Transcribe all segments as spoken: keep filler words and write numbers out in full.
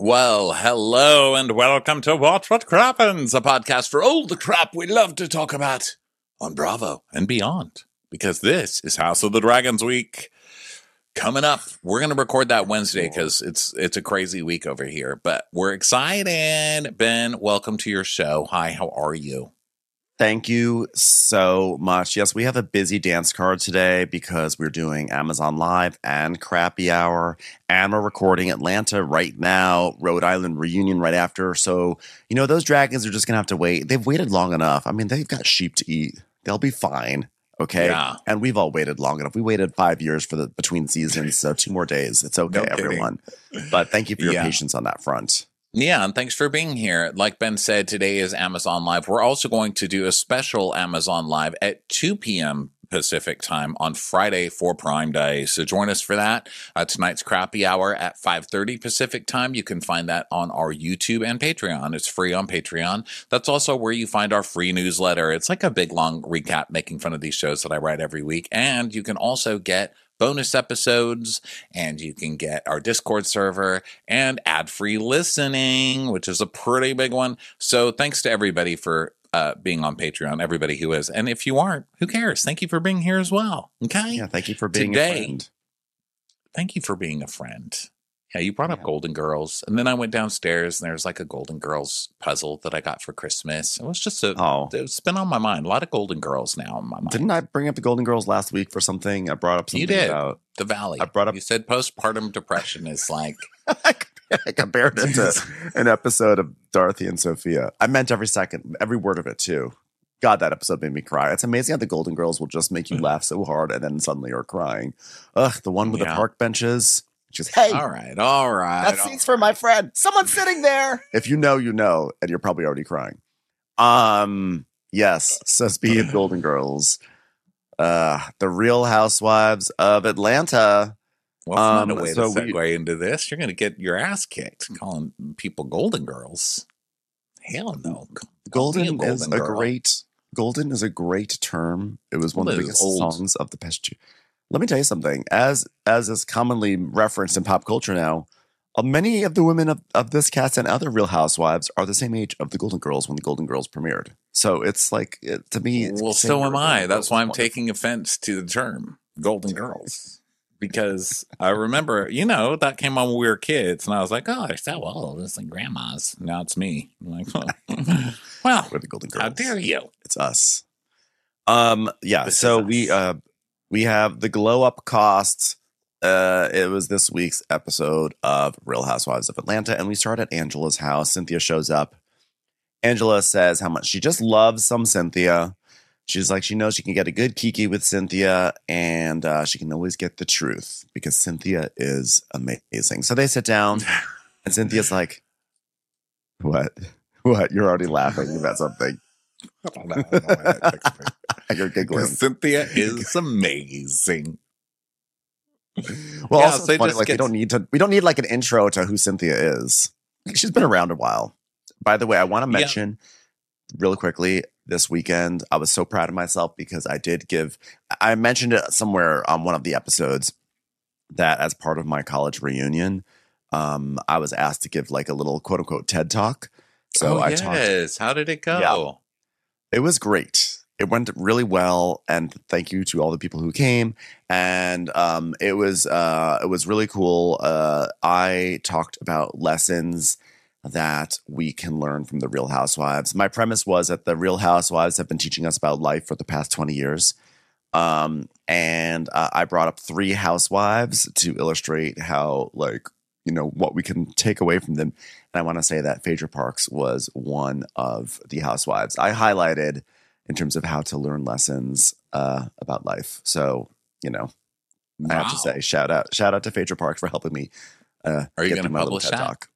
Well, hello and welcome to Watch What Crappens, a podcast for all the crap we love to talk about on Bravo and beyond. Because this is House of the Dragons week. Coming up, we're going to record that Wednesday because it's it's a crazy week over here. But we're excited. Ben, welcome to your show. Hi, how are you? Thank you so much. Yes, we have a busy dance card today because we're doing Amazon Live and Crappy Hour, and we're recording Atlanta right now, Rhode Island reunion right after. So, you know, those dragons are just going to have to wait. They've waited long enough. I mean, they've got sheep to eat. They'll be fine. Okay. Yeah. And we've all waited long enough. We waited five years for the between seasons. So two more days. It's okay, No everyone. But thank you for your Yeah. patience on that front. Yeah, and thanks for being here. Like Ben said, today is Amazon Live. We're also going to do a special Amazon Live at two p.m. Pacific time on Friday for Prime Day. So join us for that. Uh, tonight's Crappy Hour at five thirty Pacific time. You can find that on our YouTube and Patreon. It's free on Patreon. That's also where you find our free newsletter. It's like a big, long recap making fun of these shows that I write every week. And you can also get bonus episodes, and you can get our Discord server and ad-free listening, which is a pretty big one. So thanks to everybody for uh, being on Patreon, everybody who is. And if you aren't, who cares? Thank you for being here as well. Okay? Yeah, thank you for being Today, a friend. Thank you for being a friend. Yeah, you brought up Yeah. Golden Girls. And then I went downstairs, and there's like a Golden Girls puzzle that I got for Christmas. It was just a, Oh. it's been on my mind. A lot of Golden Girls now in my mind. Didn't I bring up the Golden Girls last week for something? I brought up something You did. about The Valley. I brought up- You said postpartum depression is like, I compared it to an episode of Dorothy and Sophia. I meant every second, every word of it too. God, that episode made me cry. It's amazing how the Golden Girls will just make you laugh so hard and then suddenly you're crying. Ugh, the one with Yeah. the park benches. Just, hey, all right, all right. that seat's for my friend. Someone's sitting there. If you know, you know, and you're probably already crying. Um, yes. So speaking of Golden Girls, uh, the Real Housewives of Atlanta. Well, that's um, not a way so to we- segue into this. You're going to get your ass kicked calling people Golden Girls. Hell no. Golden Be a is golden a girl. great golden is a great term. It was one Well, of the it biggest is old. songs of the past year. Let me tell you something. As as is commonly referenced in pop culture now, uh, many of the women of, of this cast and other Real Housewives are the same age of the Golden Girls when the Golden Girls premiered. So it's like it, to me. It's Well, saying so you're am a I. Golden That's Girls why I'm is taking offense to the term Golden Girls. Because I remember, you know, that came on when we were kids, and I was like, oh, they're so old. It's like grandmas. Now it's me. I'm like, well, well, We're the Golden Girls. how dare you? It's us. Um. Yeah. This so is we us. uh we have the glow up cost. Uh, it was this week's episode of Real Housewives of Atlanta, and we start at Angela's house. Cynthia shows up. Angela says how much she just loves some Cynthia. She's like, she knows she can get a good kiki with Cynthia, and uh, she can always get the truth because Cynthia is amazing. So they sit down, and Cynthia's like, "What? What? You're already laughing about something. I don't know. I don't know why that takes me. You're giggling." Cynthia is amazing. Well, Yeah, also so it's funny, just like we gets- don't need to we don't need like an intro to who Cynthia is. She's been around a while. By the way, I want to Yeah. mention really quickly this weekend, I was so proud of myself because I did give I mentioned it somewhere on one of the episodes that as part of my college reunion, um, I was asked to give like a little quote unquote TED talk. So oh, I talked yes. How did it go? Yeah. It was great. It went really well, and thank you to all the people who came. And um, it was uh, it was really cool. Uh, I talked about lessons that we can learn from the Real Housewives. My premise was that the Real Housewives have been teaching us about life for the past twenty years. Um, and uh, I brought up three housewives to illustrate how, like, you know, what we can take away from them. And I want to say that Phaedra Parks was one of the housewives I highlighted in terms of how to learn lessons uh, about life. So, you know, I have to Wow. say, shout out, shout out to Phaedra Parks for helping me. Uh, Are you get going to through my little publish TED that? Talk.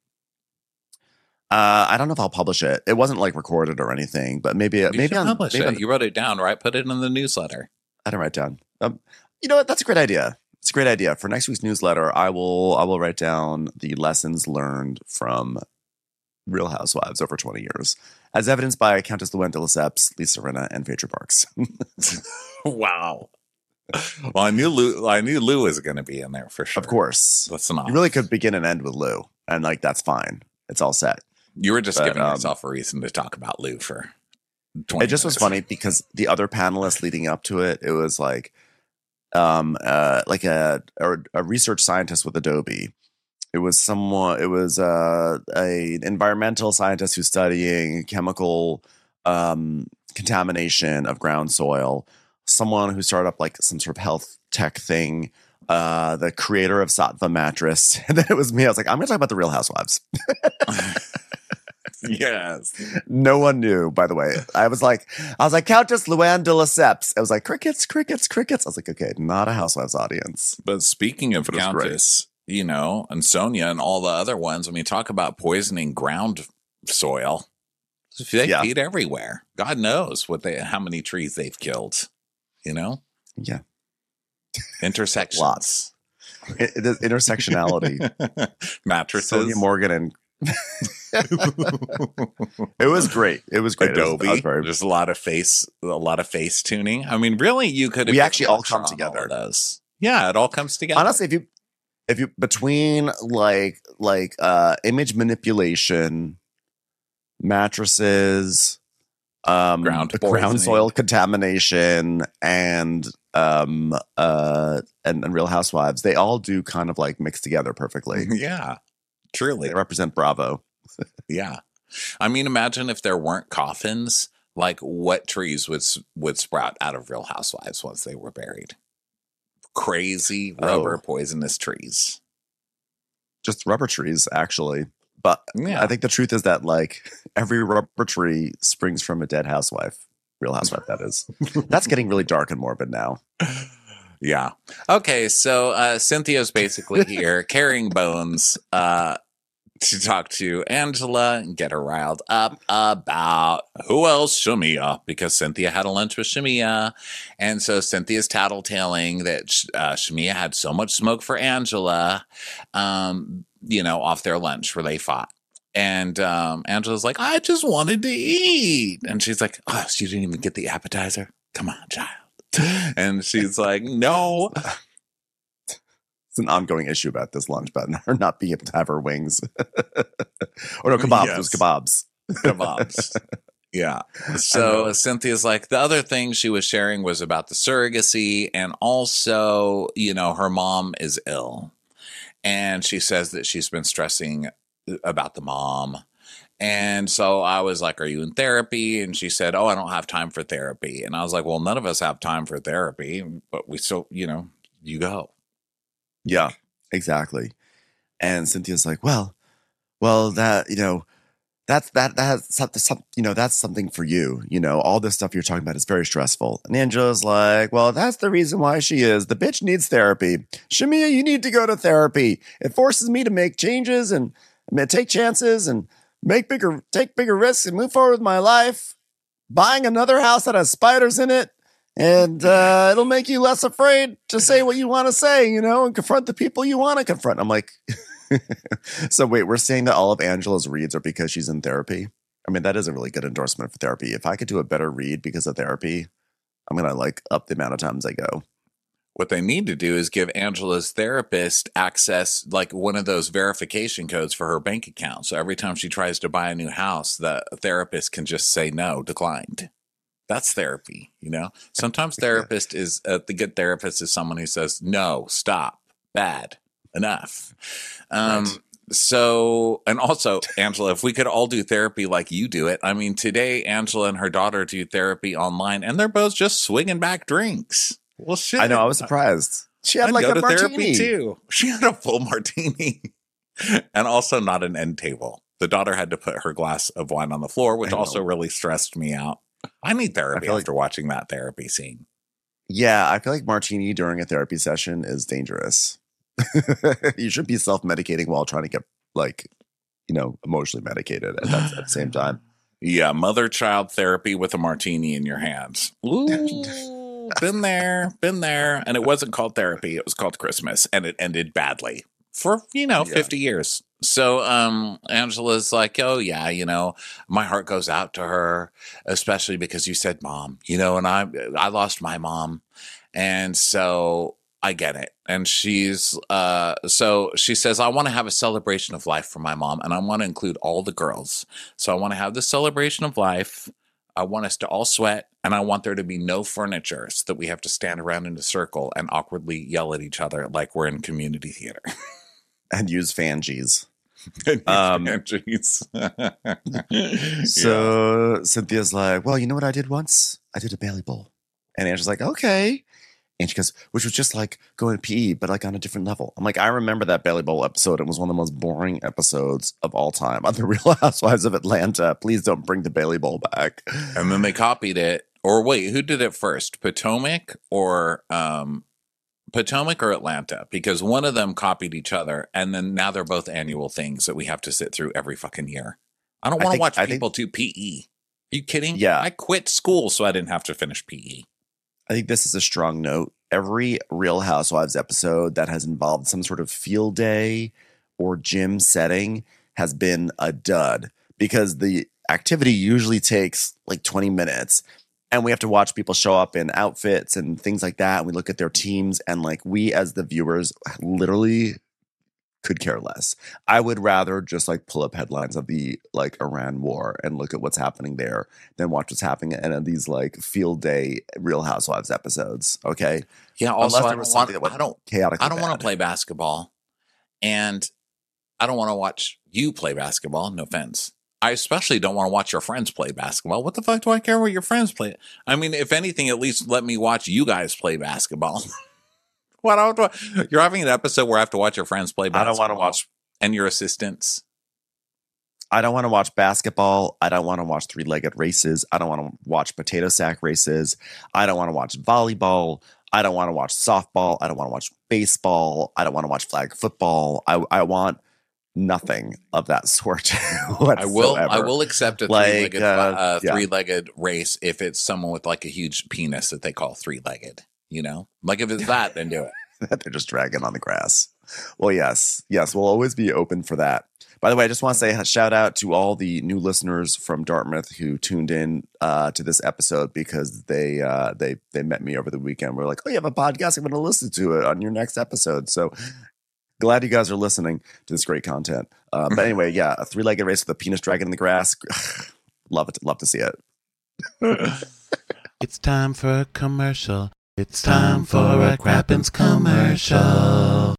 Uh, I don't know if I'll publish it. It wasn't like recorded or anything, but maybe You maybe should on publish maybe it. on, You wrote it down, right? Put it in the newsletter. I didn't write down. Um, you know what? That's a great idea. It's a great idea for next week's newsletter. I will I will write down the lessons learned from Real Housewives over twenty years, as evidenced by Countess Luann de Lesseps, Lisa Rinna, and Phaedra Parks. Wow. Well, I knew Lou. I knew Lou was going to be in there for sure. Of course, Listen off. you really could begin and end with Lou. and like that's fine. It's all set. You were just But, giving um, yourself a reason to talk about Lou for twenty It just was minutes. funny because the other panelists leading up to it, it was like, um, uh, like a, a a research scientist with Adobe. It was someone. It was uh, a environmental scientist who's studying chemical um, contamination of ground soil. Someone who started up like some sort of health tech thing. Uh, the creator of Sattva mattress, and then it was me. I was like, I'm going to talk about the Real Housewives. Yes. No one knew, by the way. I was like, I was like, Countess Luann de Lesseps. I was like, crickets, crickets, crickets. I was like, okay, not a Housewives audience. But speaking of But it was great. Countess, you know, and Sonia and all the other ones, I mean, talk about poisoning ground soil. They Yeah. feed everywhere. God knows what they, how many trees they've killed, you know? Yeah. Intersections. Lots. It, it is intersectionality. Mattresses. Sonia Morgan and it was great. It was great. It was- Adobe. I was very- There's a lot of face, a lot of face tuning. I mean, really, you could. have We done actually a all lecture come on together. of those. Yeah, it all comes together. honestly, if you if you between like like uh image manipulation, mattresses, um Ground ground poisoning. soil contamination, and um uh and, and Real Housewives, they all do kind of like mix together perfectly. yeah, truly. They represent Bravo. Yeah. I mean, imagine if there weren't coffins, like what trees would s- would sprout out of Real Housewives once they were buried. Crazy rubber Oh. poisonous trees. Just rubber trees, actually. But Yeah. I think the truth is that like every rubber tree springs from a dead housewife. Real Housewife, that is. That's getting really dark and morbid now. Yeah. Okay, so uh, Cynthia's basically here carrying bones uh, to talk to Angela and get her riled up about who else? Shamia, because Cynthia had a lunch with Shamia. And so Cynthia's tattletaling that uh, Shamia had so much smoke for Angela, um, you know, off their lunch where they fought. And um, Angela's like, I just wanted to eat. And she's like, oh, so you didn't even get the appetizer? Come on, child. And she's like, no. It's an ongoing issue about this lunch, but her not being able to have her wings. Or no, kebabs. It was Yes. kebabs. Kebabs. Yeah. So Cynthia's like, the other thing she was sharing was about the surrogacy, and also, you know, her mom is ill. And she says that she's been stressing about the mom. And so I was like, are you in therapy? And she said, oh, I don't have time for therapy. And I was like, well, none of us have time for therapy, but we still, you know, you go. Yeah, exactly. And Cynthia's like, well, well, that, you know, that's that that's something, some, you know, that's something for you. You know, all this stuff you're talking about is very stressful. And Angela's like, well, that's the reason why she is. The bitch needs therapy. Shamia, you need to go to therapy. It forces me to make changes and I mean, take chances and make bigger, take bigger risks and move forward with my life. Buying another house that has spiders in it. And uh, it'll make you less afraid to say what you want to say, you know, and confront the people you want to confront. I'm like, so wait, we're saying that all of Angela's reads are because she's in therapy? I mean, that is a really good endorsement for therapy. If I could do a better read because of therapy, I'm going to like up the amount of times I go. What they need to do is give Angela's therapist access, like one of those verification codes for her bank account. So every time she tries to buy a new house, the therapist can just say no, declined. That's therapy, you know? Sometimes therapist is, uh, the good therapist is someone who says, no, stop, bad, enough. Um, Right. So, and also, Angela, if we could all do therapy like you do it, I mean, today, Angela and her daughter do therapy online, and they're both just swinging back drinks. Well, shit. I know, I was surprised. She had I'd like go a to martini. therapy too. She had a full martini and also not an end table. The daughter had to put her glass of wine on the floor, which I know. also really stressed me out. I need therapy feel like- after watching that therapy scene. Yeah, I feel like martini during a therapy session is dangerous. You should be self-medicating while trying to get like, you know, emotionally medicated at, that, at the same time. Yeah, mother-child therapy with a martini in your hands. Ooh, been there, been there. And it wasn't called therapy. It was called Christmas, and it ended badly for, you know, Yeah. fifty years. So um, Angela's like, oh, yeah, you know, my heart goes out to her, especially because you said mom, you know, and I, I lost my mom. And so I get it. And she's, uh, so she says, I want to have a celebration of life for my mom, and I want to include all the girls. So I want to have the celebration of life. I want us to all sweat, and I want there to be no furniture so that we have to stand around in a circle and awkwardly yell at each other like we're in community theater. And use Fangies. um, so yeah. Cynthia's like, well, you know what I did once? I did a Bailey Bowl. And Angela's like, okay. And she goes, which was just like going to P E, but like on a different level. I'm like, I remember that Bailey Bowl episode. It was one of the most boring episodes of all time on The Real Housewives of Atlanta. Please don't bring the Bailey Bowl back. And then they copied it. Or wait, who did it first? Potomac or um, Potomac or Atlanta? Because one of them copied each other, and then now they're both annual things that we have to sit through every fucking year. I don't want to watch I people think, do P E. Are you kidding? Yeah. I quit school so I didn't have to finish P E. I think this is a strong note. Every Real Housewives episode that has involved some sort of field day or gym setting has been a dud, because the activity usually takes like twenty minutes. And we have to watch people show up in outfits and things like that. And we look at their teams, and like we as the viewers literally could care less. I would rather just like pull up headlines of the like Iran war and look at what's happening there than watch what's happening in these like field day Real Housewives episodes. Okay. Yeah. Also, I don't want, I don't, chaotic. I don't want to play basketball, and I don't want to watch you play basketball. No offense. I especially don't want to watch your friends play basketball. What the fuck do I care what your friends play? I mean, if anything, at least let me watch you guys play basketball. What I don't, you're having an episode where I have to watch your friends play basketball. I don't want to watch. And your assistants. I don't want to watch basketball. I don't want to watch three-legged races. I don't want to watch potato sack races. I don't want to watch volleyball. I don't want to watch softball. I don't want to watch baseball. I don't want to watch flag football. I, I want nothing of that sort. I will. I will accept a like, three-legged, uh, uh, yeah. three-legged race if it's someone with like a huge penis that they call three-legged. You know, like if it's that, then do it. They're just dragging on the grass. Well, yes, yes, we'll always be open for that. By the way, I just want to say a shout out to all the new listeners from Dartmouth who tuned in uh, to this episode, because they uh, they they met me over the weekend. We're like, oh, you have a podcast? I'm going to listen to it on your next episode. So glad you guys are listening to this great content. Uh, but anyway, yeah, a three-legged race with a penis dragging in the grass. Love it. Love to see it. It's time for a commercial. It's time for a Crappens commercial.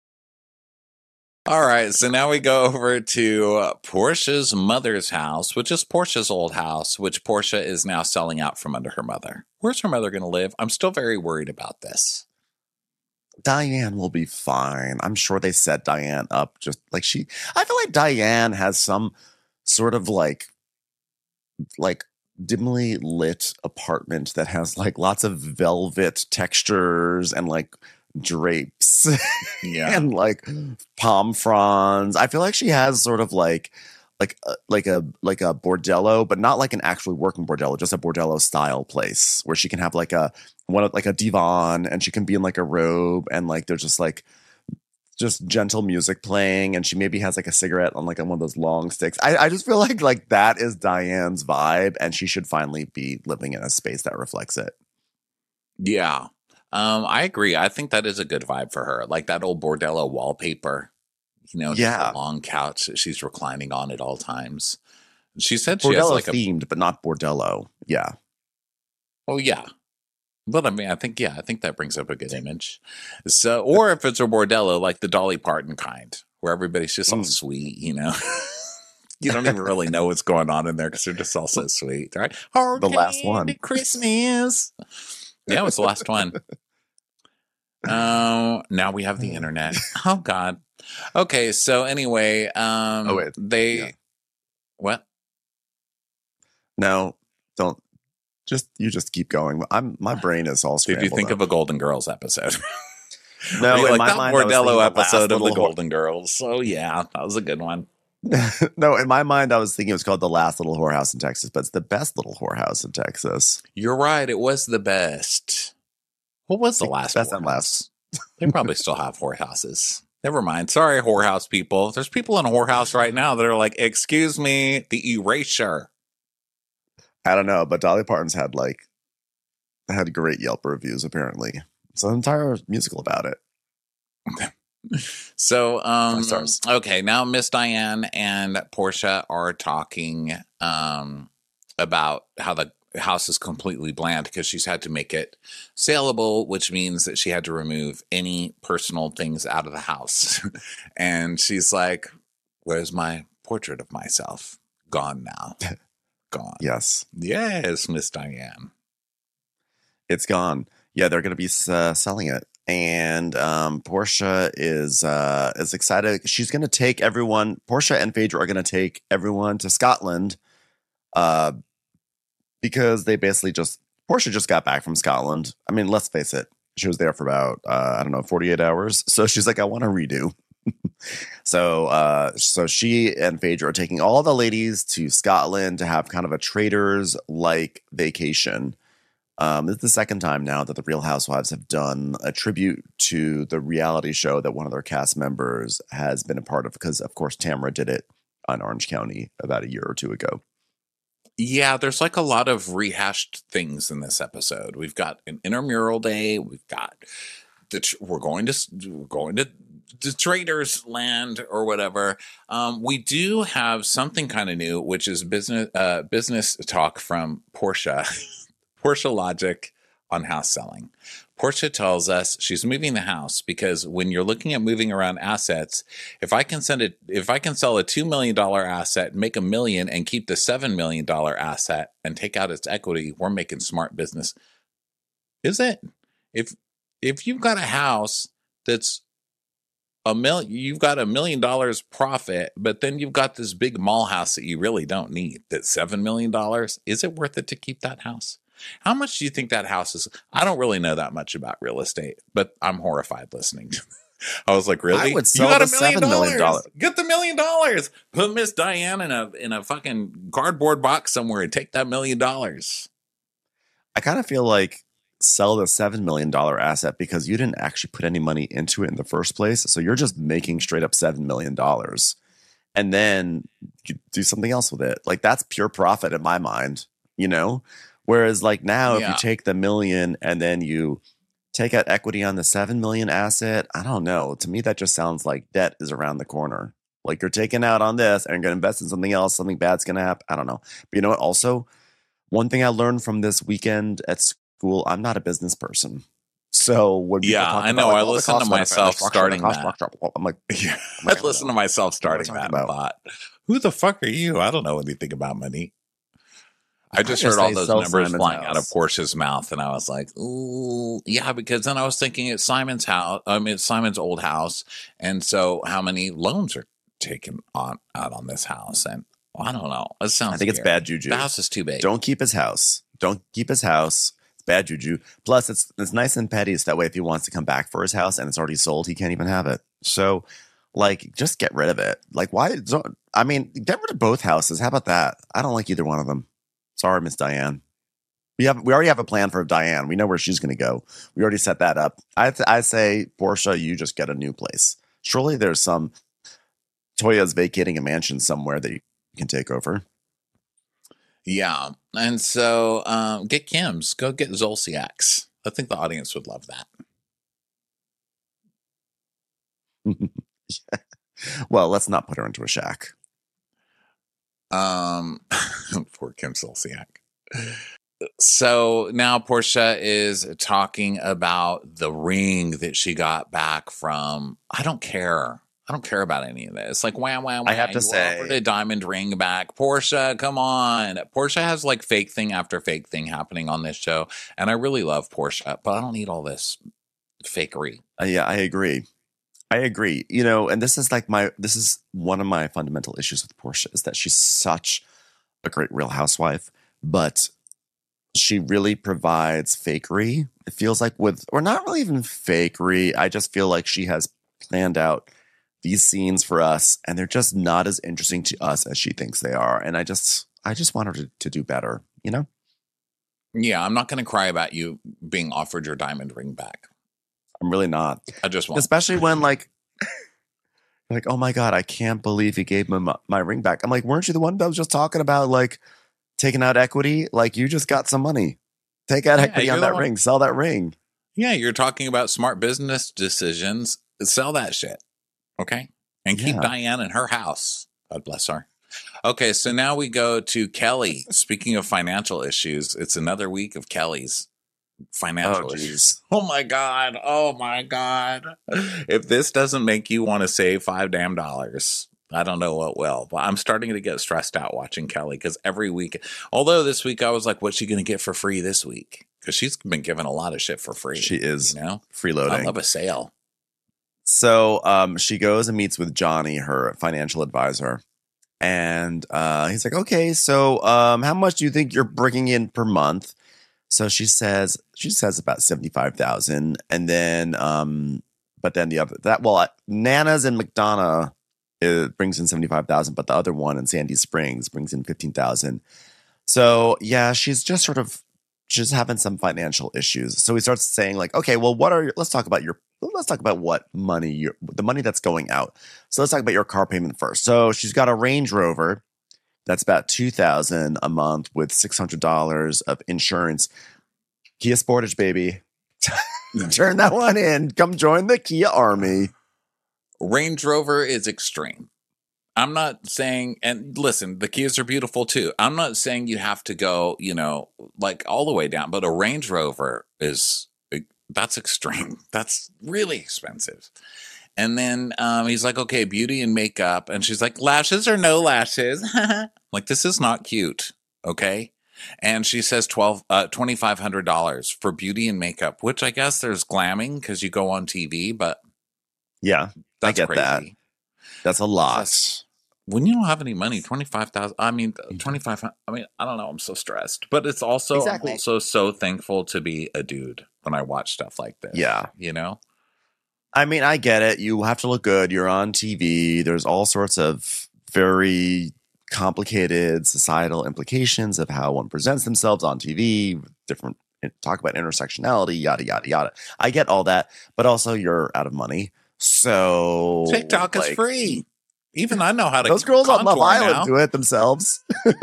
All right, so now we go over to Portia's mother's house, which is Portia's old house, which Portia is now selling out from under her mother. Where's her mother going to live? I'm still very worried about this. Diane will be fine. I'm sure they set Diane up just like she. I feel like Diane has some sort of like, like, dimly lit apartment that has like lots of velvet textures and like drapes yeah and like palm fronds. I feel like she has sort of like like a, like a like a bordello, but not like an actually working bordello, just a bordello style place where she can have like a one like a divan, and she can be in like a robe, and like there's just like just gentle music playing, and she maybe has like a cigarette on like on one of those long sticks. I, I just feel like like that is Diane's vibe, and she should finally be living in a space that reflects it. Yeah, um, I agree. I think that is a good vibe for her, like that old bordello wallpaper. You know, yeah, just a long couch that she's reclining on at all times. She said she bordello has like themed, a, but not bordello. Yeah. Oh yeah. But I mean, I think, yeah, I think that brings up a good image. So, or if it's a bordello, like the Dolly Parton kind, where everybody's just all Mm. sweet, you know, you don't even really know what's going on in there because they're just all so sweet, right? Oh, The last one. Christmas. Yeah, it was the last one. Oh, now we have the internet. Oh God. Okay, so anyway, um, Oh, wait. they Yeah. what? No, don't. Just you just keep going. I'm my brain is all Did scrambled. you think up. of a Golden Girls episode? No, Like in my that mind, I was thinking Bordello the last episode of the little whore- Golden Girls. So yeah, that was a good one. No, in my mind, I was thinking it was called The Last Little Whorehouse in Texas, but it's the best little whorehouse in Texas. You're right. It was the best. What was the last? Best and whorehouse? last. They probably still have whorehouses. Never mind. Sorry, whorehouse people. There's people in a whorehouse right now that are like, "Excuse me, the erasure." I don't know, but Dolly Parton's had like had great Yelp reviews apparently. It's an entire musical about it. So, um, Five stars. okay, now Miss Diane and Portia are talking um, about how the house is completely bland because she's had to make it saleable, which means that she had to remove any personal things out of the house. And she's like, where's my portrait of myself? Gone now. Gone. Yes. Yes, Miss Diane. It's gone. Yeah, they're going to be uh, selling it. And um, Portia is uh, is excited. She's going to take everyone. Portia and Phaedra are going to take everyone to Scotland uh, because they basically just Portia just got back from Scotland. I mean, let's face it, she was there for about uh, I don't know forty-eight hours. So she's like, I want to redo. so uh, so she and Phaedra are taking all the ladies to Scotland to have kind of a traders like vacation. Um, this is the second time now that the Real Housewives have done a tribute to the reality show that one of their cast members has been a part of, because, of course, Tamara did it on Orange County about a year or two ago. Yeah, there's like a lot of rehashed things in this episode. We've got an intramural day. We've got the tr- we're going to we're going to the traders land or whatever. Um, we do have something kind of new, which is business uh, business talk from Portia. Portia logic on house selling. Portia tells us she's moving the house because when you're looking at moving around assets, if I can send it, if I can sell a two million dollars asset, make a million and keep the seven million dollars asset and take out its equity, we're making smart business. Is it? If, if you've got a house that's a million, you've got a million dollars profit, but then you've got this big mall house that you really don't need, that's seven million dollars. Is it worth it to keep that house? How much do you think that house is? I don't really know that much about real estate, but I'm horrified listening. I was like, really? I would sell you got the a million seven million dollars. dollars. Get the million dollars. Put Miss Diane in a in a fucking cardboard box somewhere and take that million dollars. I kind of feel like sell the seven million dollars asset because you didn't actually put any money into it in the first place. So you're just making straight up seven million dollars and then you do something else with it. Like that's pure profit in my mind, you know? Whereas like now, Yeah. if you take the million and then you take out equity on the seven million asset, I don't know. To me, that just sounds like debt is around the corner. Like you're taking out on this and you're going to invest in something else. Something bad's going to happen. I don't know. But you know what? Also, one thing I learned from this weekend at school, I'm not a business person. So when people Yeah, talk I about, know. like, I all the listened to cost benefit, myself structure, starting cost that. structure, I'm like, Yeah, I'm like, I listened to myself starting What are we that talking and thought, who the fuck are you? I don't know anything about money. I just I heard all say those sell numbers Simon's flying out of house. Portia's mouth, and I was like, "Ooh, yeah." Because then I was thinking it's Simon's house. I mean, it's Simon's old house, and so how many loans are taken on out on this house? And well, I don't know. It sounds. I think it's scary. bad juju. The house is too big. Don't keep his house. Don't keep his house. It's bad juju. Plus, it's it's nice and petty. So that way, if he wants to come back for his house and it's already sold, he can't even have it. So, like, just get rid of it. Like, why? Don't, I mean, get rid of both houses. How about that? I don't like either one of them. Sorry, Miss Diane. We have we already have a plan for Diane. We know where she's going to go. We already set that up. I th- I say, Portia, you just get a new place. Surely there's some Toya's vacating a mansion somewhere that you can take over. Yeah, and so um, get Kim's. Go get Zolciak's. I think the audience would love that. Well, let's not put her into a shack. Um, poor Kim Zolciak. So now Portia is talking about the ring that she got back from. I don't care. I don't care about any of this. Like, wham, wham, wham. I have to you say- offered a diamond ring back. Portia, come on. Portia has like fake thing after fake thing happening on this show. And I really love Portia, but I don't need all this fakery. Uh, yeah, I agree. I agree. You know, and this is like my, this is one of my fundamental issues with Portia is that she's such a great Real Housewife, but she really provides fakery. It feels like with, or not really even fakery. I just feel like she has planned out these scenes for us and they're just not as interesting to us as she thinks they are. And I just, I just want her to, to do better, you know? Yeah, I'm not going to cry about you being offered your diamond ring back. I'm really not. I just want. Especially when like, like, oh my God, I can't believe he gave me my, my ring back. I'm like, weren't you the one that was just talking about like taking out equity? Like you just got some money. Take out Yeah, equity you're on the that one- ring. Sell that ring. Yeah, you're talking about smart business decisions. Sell that shit. Okay. And keep Yeah. Diane in her house. God bless her. Okay, so now we go to Kelly. Speaking of financial issues, it's another week of Kelly's financial Oh, issues. Oh my God. Oh my God. If this doesn't make you want to save five damn dollars, I don't know what will. But I'm starting to get stressed out watching Kelly because every week, although this week I was like, what's she going to get for free this week? Because she's been given a lot of shit for free. She is you know? freeloading. I love a sale. So um, she goes and meets with Johnny, her financial advisor. And uh, he's like, okay, so um, how much do you think you're bringing in per month? So she says, she says about seventy-five thousand. And then, um, but then the other, that, well, Nana's in McDonough it brings in seventy-five thousand, but the other one in Sandy Springs brings in fifteen thousand. So yeah, she's just sort of, she's having some financial issues. So he starts saying like, okay, well, what are your, let's talk about your, let's talk about what money you're, the money that's going out. So let's talk about your car payment first. So she's got a Range Rover. That's about two thousand a month with six hundred dollars of insurance. Kia Sportage, baby. Turn that one in. Come join the Kia army. Range Rover is extreme. I'm not saying, and listen, the Kias are beautiful too. I'm not saying you have to go, you know, like all the way down, but a Range Rover is, that's extreme. That's really expensive. And then um, he's like, okay, beauty and makeup. And she's like, lashes or no lashes? Like, this is not cute. Okay. And she says twelve, uh, twenty-five hundred dollars for beauty and makeup, which I guess there's glamming because you go on T V, but yeah, that's I get crazy. that. That's a lot. That's, when you don't have any money, twenty-five thousand, I mean, twenty-five, I mean, I don't know. I'm so stressed, but it's also, Exactly. I'm also so thankful to be a dude when I watch stuff like this. Yeah. You know? I mean, I get it. You have to look good. You're on T V. There's all sorts of very complicated societal implications of how one presents themselves on T V, different talk about intersectionality, yada, yada, yada. I get all that, but also you're out of money. So TikTok like, is free. Even I know how to those girls on Love contour Island now. do it themselves.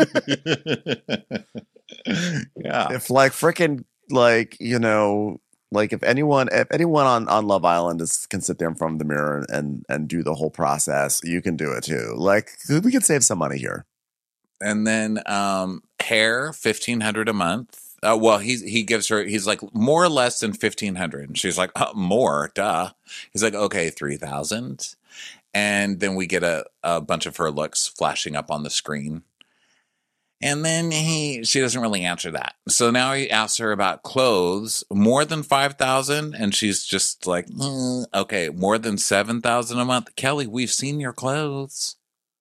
Yeah. If like freaking like, you know, like if anyone, if anyone on, on Love Island is, can sit there in front of the mirror and, and do the whole process, you can do it too. Like we could save some money here. And then um, hair, fifteen hundred a month. Uh, well, he's he gives her. He's like more or less than fifteen hundred, and she's like uh, more, duh. He's like okay, three thousand, and then we get a a bunch of her looks flashing up on the screen. And then he, she doesn't really answer that. So now he asks her about clothes, more than five thousand, and she's just like, mm, okay, more than seven thousand a month. Kelly, we've seen your clothes.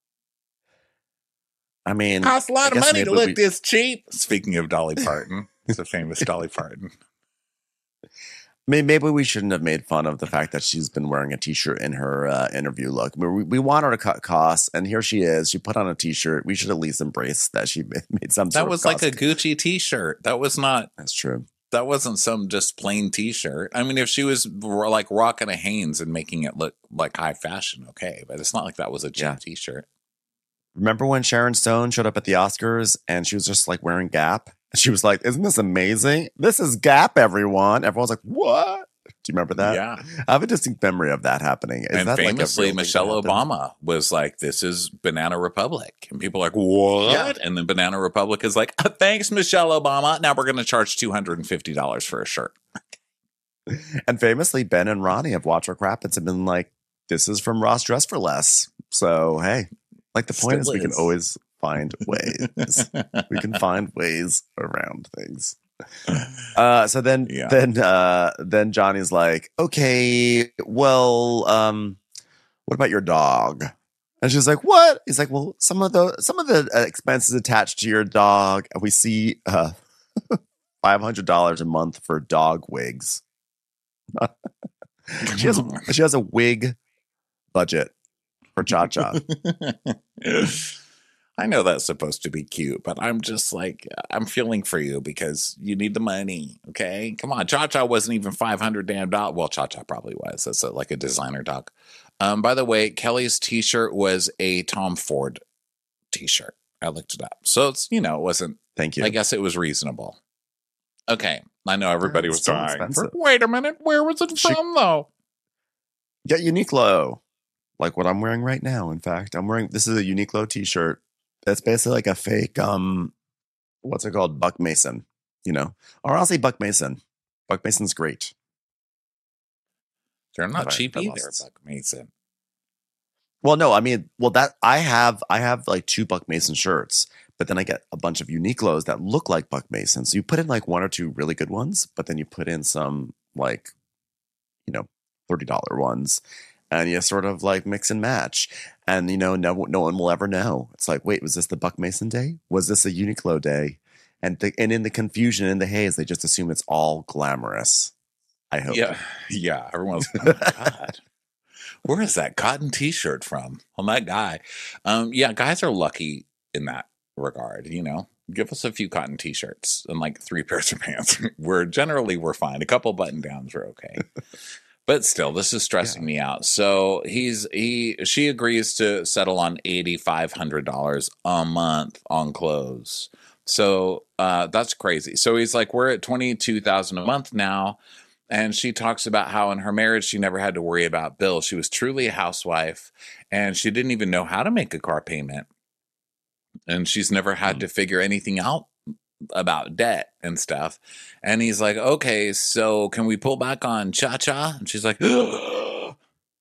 I mean, Costs a lot I of guess money to maybe look we- this cheap. Speaking of Dolly Parton, it's a famous Dolly Parton. Maybe, maybe we shouldn't have made fun of the fact that she's been wearing a T-shirt in her uh, interview look. We, we want her to cut costs, and here she is. She put on a T-shirt. We should at least embrace that she made some. That sort was of like a cost. Gucci T-shirt. That was not. That's true. That wasn't some just plain T-shirt. I mean, if she was like rocking a Hanes and making it look like high fashion, okay, but it's not like that was a cheap Yeah. T-shirt. Remember when Sharon Stone showed up at the Oscars and she was just like wearing Gap? She was like, "Isn't this amazing? This is Gap, everyone." Everyone's like, "What?" Do you remember that? Yeah. I have a distinct memory of that happening. Is And that like a famously, real thing that Michelle happened? Obama was like, "This is Banana Republic," and people are like, "What?" Yeah. And then Banana Republic is like, "Uh, "Thanks, Michelle Obama. Now we're going to charge two hundred and fifty dollars for a shirt." And famously, Ben and Ronnie of Watch Our Crappens have been like, "This is from Ross Dress for Less." So hey, like the point Still is, we can is. always find ways. We can find ways around things. Uh, so then, Yeah. then, uh, then Johnny's like, "Okay, well, um, what about your dog?" And she's like, "What?" He's like, "Well, some of the some of the uh, expenses attached to your dog, and we see uh, five hundred dollars a month for dog wigs." she has a, she has a wig budget for Cha Cha. I know that's supposed to be cute, but I'm just like, I'm feeling for you because you need the money. Okay, come on. Cha Cha wasn't even five hundred damn dollars. Well, Cha Cha probably was. That's a, like a designer dog. Um, by the way, Kelly's T-shirt was a Tom Ford T-shirt. I looked it up, so it's you know it wasn't. Thank you. I guess it was reasonable. Okay, I know everybody Yeah, was it's still dying. For, expensive. Wait a minute, where was it She- from though? Get Uniqlo, like what I'm wearing right now. In fact, I'm wearing this is a Uniqlo t-shirt. That's basically like a fake um, what's it called, Buck Mason, you know, or I'll say Buck Mason. Buck Mason's great. They're not But I- cheap I either, lost. Buck Mason. Well, no, I mean, well, that I have, I have like two Buck Mason shirts, but then I get a bunch of Uniqlos that look like Buck Mason. So you put in like one or two really good ones, but then you put in some like, you know, thirty dollar ones, and you sort of like mix and match. And you know, no, no one will ever know. It's like, wait, was this the Buck Mason day? Was this a Uniqlo day? And the, and in the confusion, in the haze, they just assume it's all glamorous. I hope. Yeah, yeah. Everyone's, oh my God. Where is that cotton T-shirt from? Well, that guy. Um, yeah, guys are lucky in that regard. You know, give us a few cotton T-shirts and like three pairs of pants. We're generally we're fine. A couple button downs are okay, but still, this is stressing Yeah. me out. So he's he she agrees to settle on eighty five hundred dollars a month on clothes. So uh, that's crazy. So he's like, we're at twenty two thousand a month now. And she talks about how in her marriage, she never had to worry about bills. She was truly a housewife and she didn't even know how to make a car payment. And she's never had Mm. to figure anything out about debt and stuff. And he's like, okay, so can we pull back on cha-cha? And she's like, how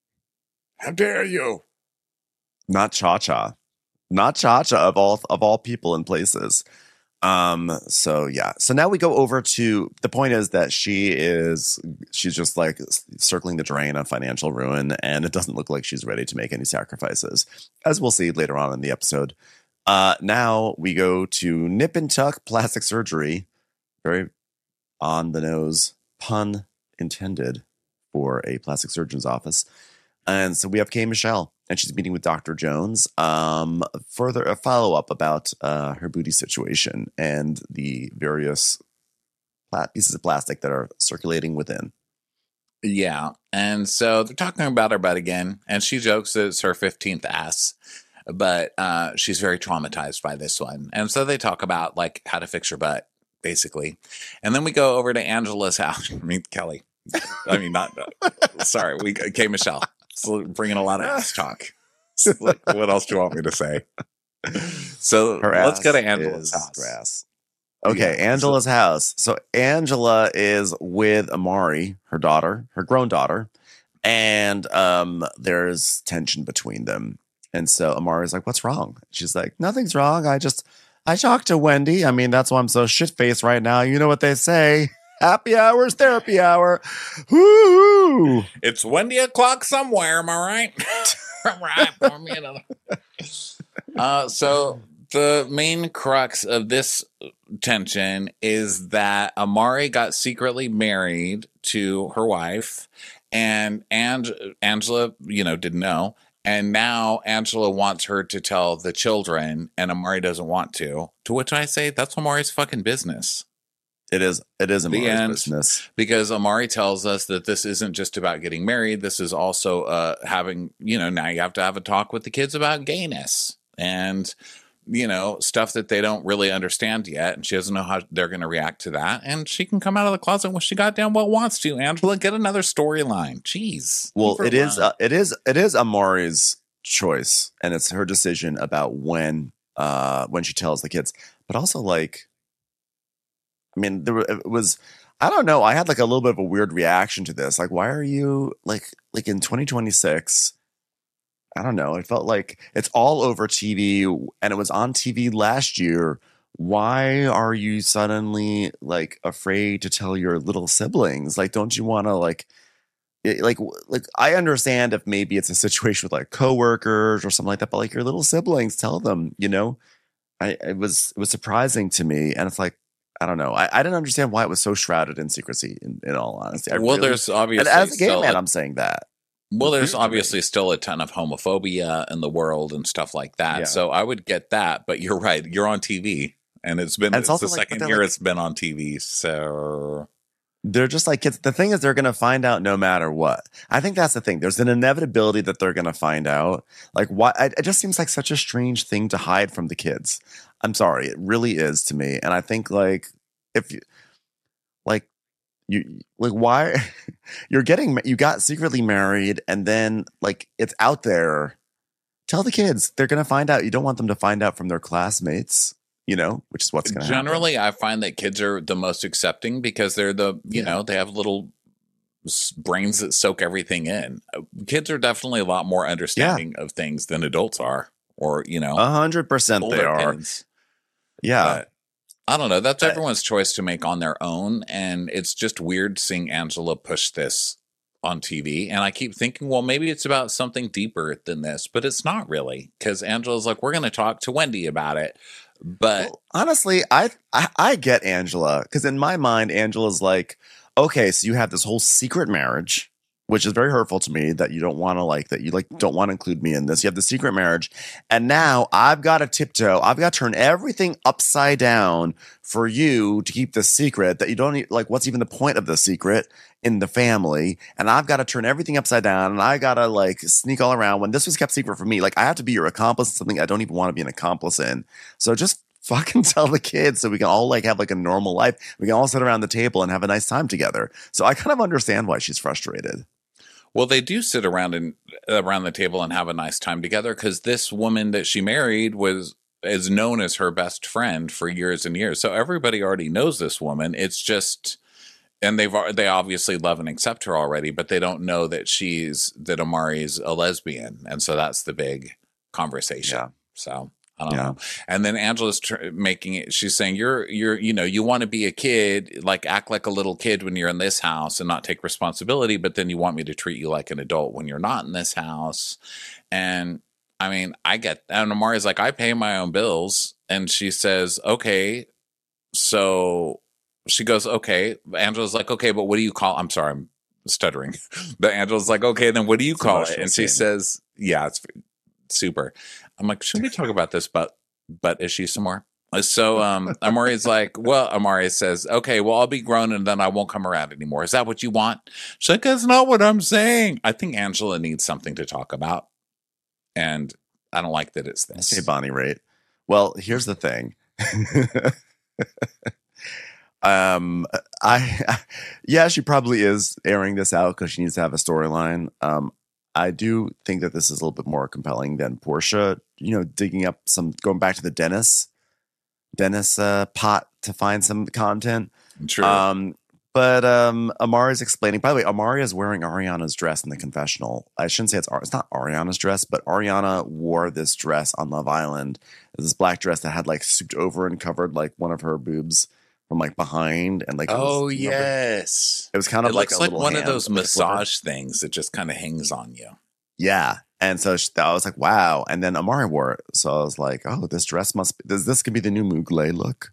dare you? Not Cha Cha, not Cha Cha of all of all people and places. Um. So yeah. So now we go over to the point is that she is she's just like circling the drain of financial ruin, and it doesn't look like she's ready to make any sacrifices, as we'll see later on in the episode. Uh. Now we go to nip and tuck plastic surgery. Very on the nose, pun intended, for a plastic surgeon's office. And so we have Kay Michelle, and she's meeting with Doctor Jones. Um, further, a follow up about uh, her booty situation and the various pla- pieces of plastic that are circulating within. Yeah. And so they're talking about her butt again. And she jokes that it's her fifteenth ass. But uh, she's very traumatized by this one. And so they talk about like how to fix her butt, basically. And then we go over to Angela's house. I mean, Kelly. I mean, not, uh, sorry. We Kay Michelle. So bringing a lot of ass talk. So, like, what else do you want me to say? So Her let's ass go to Angela's is house. grass. Okay, Yeah. Angela's house. So Angela is with Amari, her daughter, her grown daughter, and um, there's tension between them. And so Amari's like, "What's wrong?" She's like, "Nothing's wrong. I just I talked to Wendy. I mean, that's why I'm so shit faced right now. You know what they say." Happy hours, therapy hour. Woo! It's Wendy o'clock somewhere, am I right? All right, pour me another. Uh, so the main crux of this tension is that Amari got secretly married to her wife, and and Angela, you know, didn't know. And now Angela wants her to tell the children, and Amari doesn't want to. To which I say, that's Amari's fucking business. It is. It is The Amari's end. business. Because Amari tells us that this isn't just about getting married. This is also uh, having, you know, now you have to have a talk with the kids about gayness and, you know, stuff that they don't really understand yet. And she doesn't know how they're going to react to that. And she can come out of the closet when she goddamn well wants to. Angela, get another storyline. Jeez. Well, Leave her it is. alone. Uh, it is. It is Amari's choice, and it's her decision about when, uh, when she tells the kids. But also, like, I mean, there were- it was. I don't know. I had like a little bit of a weird reaction to this. Like, why are you like like in twenty twenty-six? I don't know. It felt like it's all over T V, and it was on T V last year. Why are you suddenly like afraid to tell your little siblings? Like, don't you want to like, it- like, like I understand if maybe it's a situation with like coworkers or something like that, but like your little siblings, tell them. You know, I it was it was surprising to me, and it's like I don't know. I, I didn't understand why it was so shrouded in secrecy. In, in all honesty, I well, really- there's and obviously as a gay still man, a- I'm saying that. Well, there's weird to me. obviously still a ton of homophobia in the world and stuff like that. Yeah. So I would get that, but you're right. You're on T V, and it's been And it's, it's also the like- but second they're year like- it's been on T V. So They're just like kids. The thing is, they're going to find out no matter what. I think that's the thing. There's an inevitability that they're going to find out. Like, why? I- It just seems like such a strange thing to hide from the kids. I'm sorry, it really is to me. And I think, like, if you, like, you like why you're getting you got secretly married and then like it's out there. Tell the kids they're gonna find out. You don't want them to find out from their classmates, you know, which is what's gonna Generally, happen. I find that kids are the most accepting because they're the you Yeah. know they have little s- brains that soak everything in. Uh, Kids are definitely a lot more understanding of things than adults are, or you know, A hundred percent they older are. kids. Yeah. But I don't know. That's Uh, everyone's choice to make on their own. And it's just weird seeing Angela push this on T V. And I keep thinking, well, maybe it's about something deeper than this, but it's not really. Because Angela's like, we're going to talk to Wendy about it. But Well, honestly, I, I I get Angela because in my mind, Angela's like, okay, so you have this whole secret marriage, which is very hurtful to me that you don't want to like that you like don't want to include me in this. You have the secret marriage, and now I've got to tiptoe. I've got to turn everything upside down for you to keep this secret that you don't need, like. What's even the point of the secret in the family? And I've got to turn everything upside down, and I gotta like sneak all around when this was kept secret from me. Like I have to be your accomplice in something I don't even want to be an accomplice in. So just fucking tell the kids so we can all like have like a normal life. We can all sit around the table and have a nice time together. So I kind of understand why she's frustrated. well, they do sit around and around the table and have a nice time together because this woman that she married was is known as her best friend for years and years. So everybody already knows this woman. It's just, and they've al- they obviously love and accept her already, but they don't know that she's that Amari's a lesbian, and so that's the big conversation. Yeah. So I don't Yeah. know. And then Angela's tr- making it. She's saying, "You're you're you know you want to be a kid, like act like a little kid when you're in this house and not take responsibility, but then you want me to treat you like an adult when you're not in this house." And I mean, I get. And Amari's like, "I pay my own bills," and she says, "Okay." So she goes, "Okay." Angela's like, "Okay, but what do you call?" I'm sorry, I'm stuttering. But Angela's like, "Okay, then what do you It's call it?" emotional And she scene. says, "Yeah, it's super." I'm like, "Should we talk about this butt butt issue some more?" So um, Amari's like, "Well," Amari says, "Okay, well, I'll be grown and then I won't come around anymore. Is that what you want?" She's like, "That's not what I'm saying." I think Angela needs something to talk about, and I don't like that it's this. Okay, Bonnie Raitt. Well, here's the thing. um, I, yeah, she probably is airing this out because she needs to have a storyline. Um, I do think that this is a little bit more compelling than Portia, you know, digging up some, going back to the Dennis, Dennis uh, pot to find some content. True. Um, but um, Amari's explaining. By the way, Amari is wearing Ariana's dress in the confessional. I shouldn't say it's it's not Ariana's dress, but Ariana wore this dress on Love Island. It was this black dress that had like souped over and covered like one of her boobs from like behind, and like it was, oh remember? yes, It was kind of it like looks a like little one of hand, those like a flipper. massage things that just kind of hangs on you. Yeah. And so she, I was like, wow. And then Amari wore it. So I was like, oh, this dress must be, this, this could be the new Mugler look.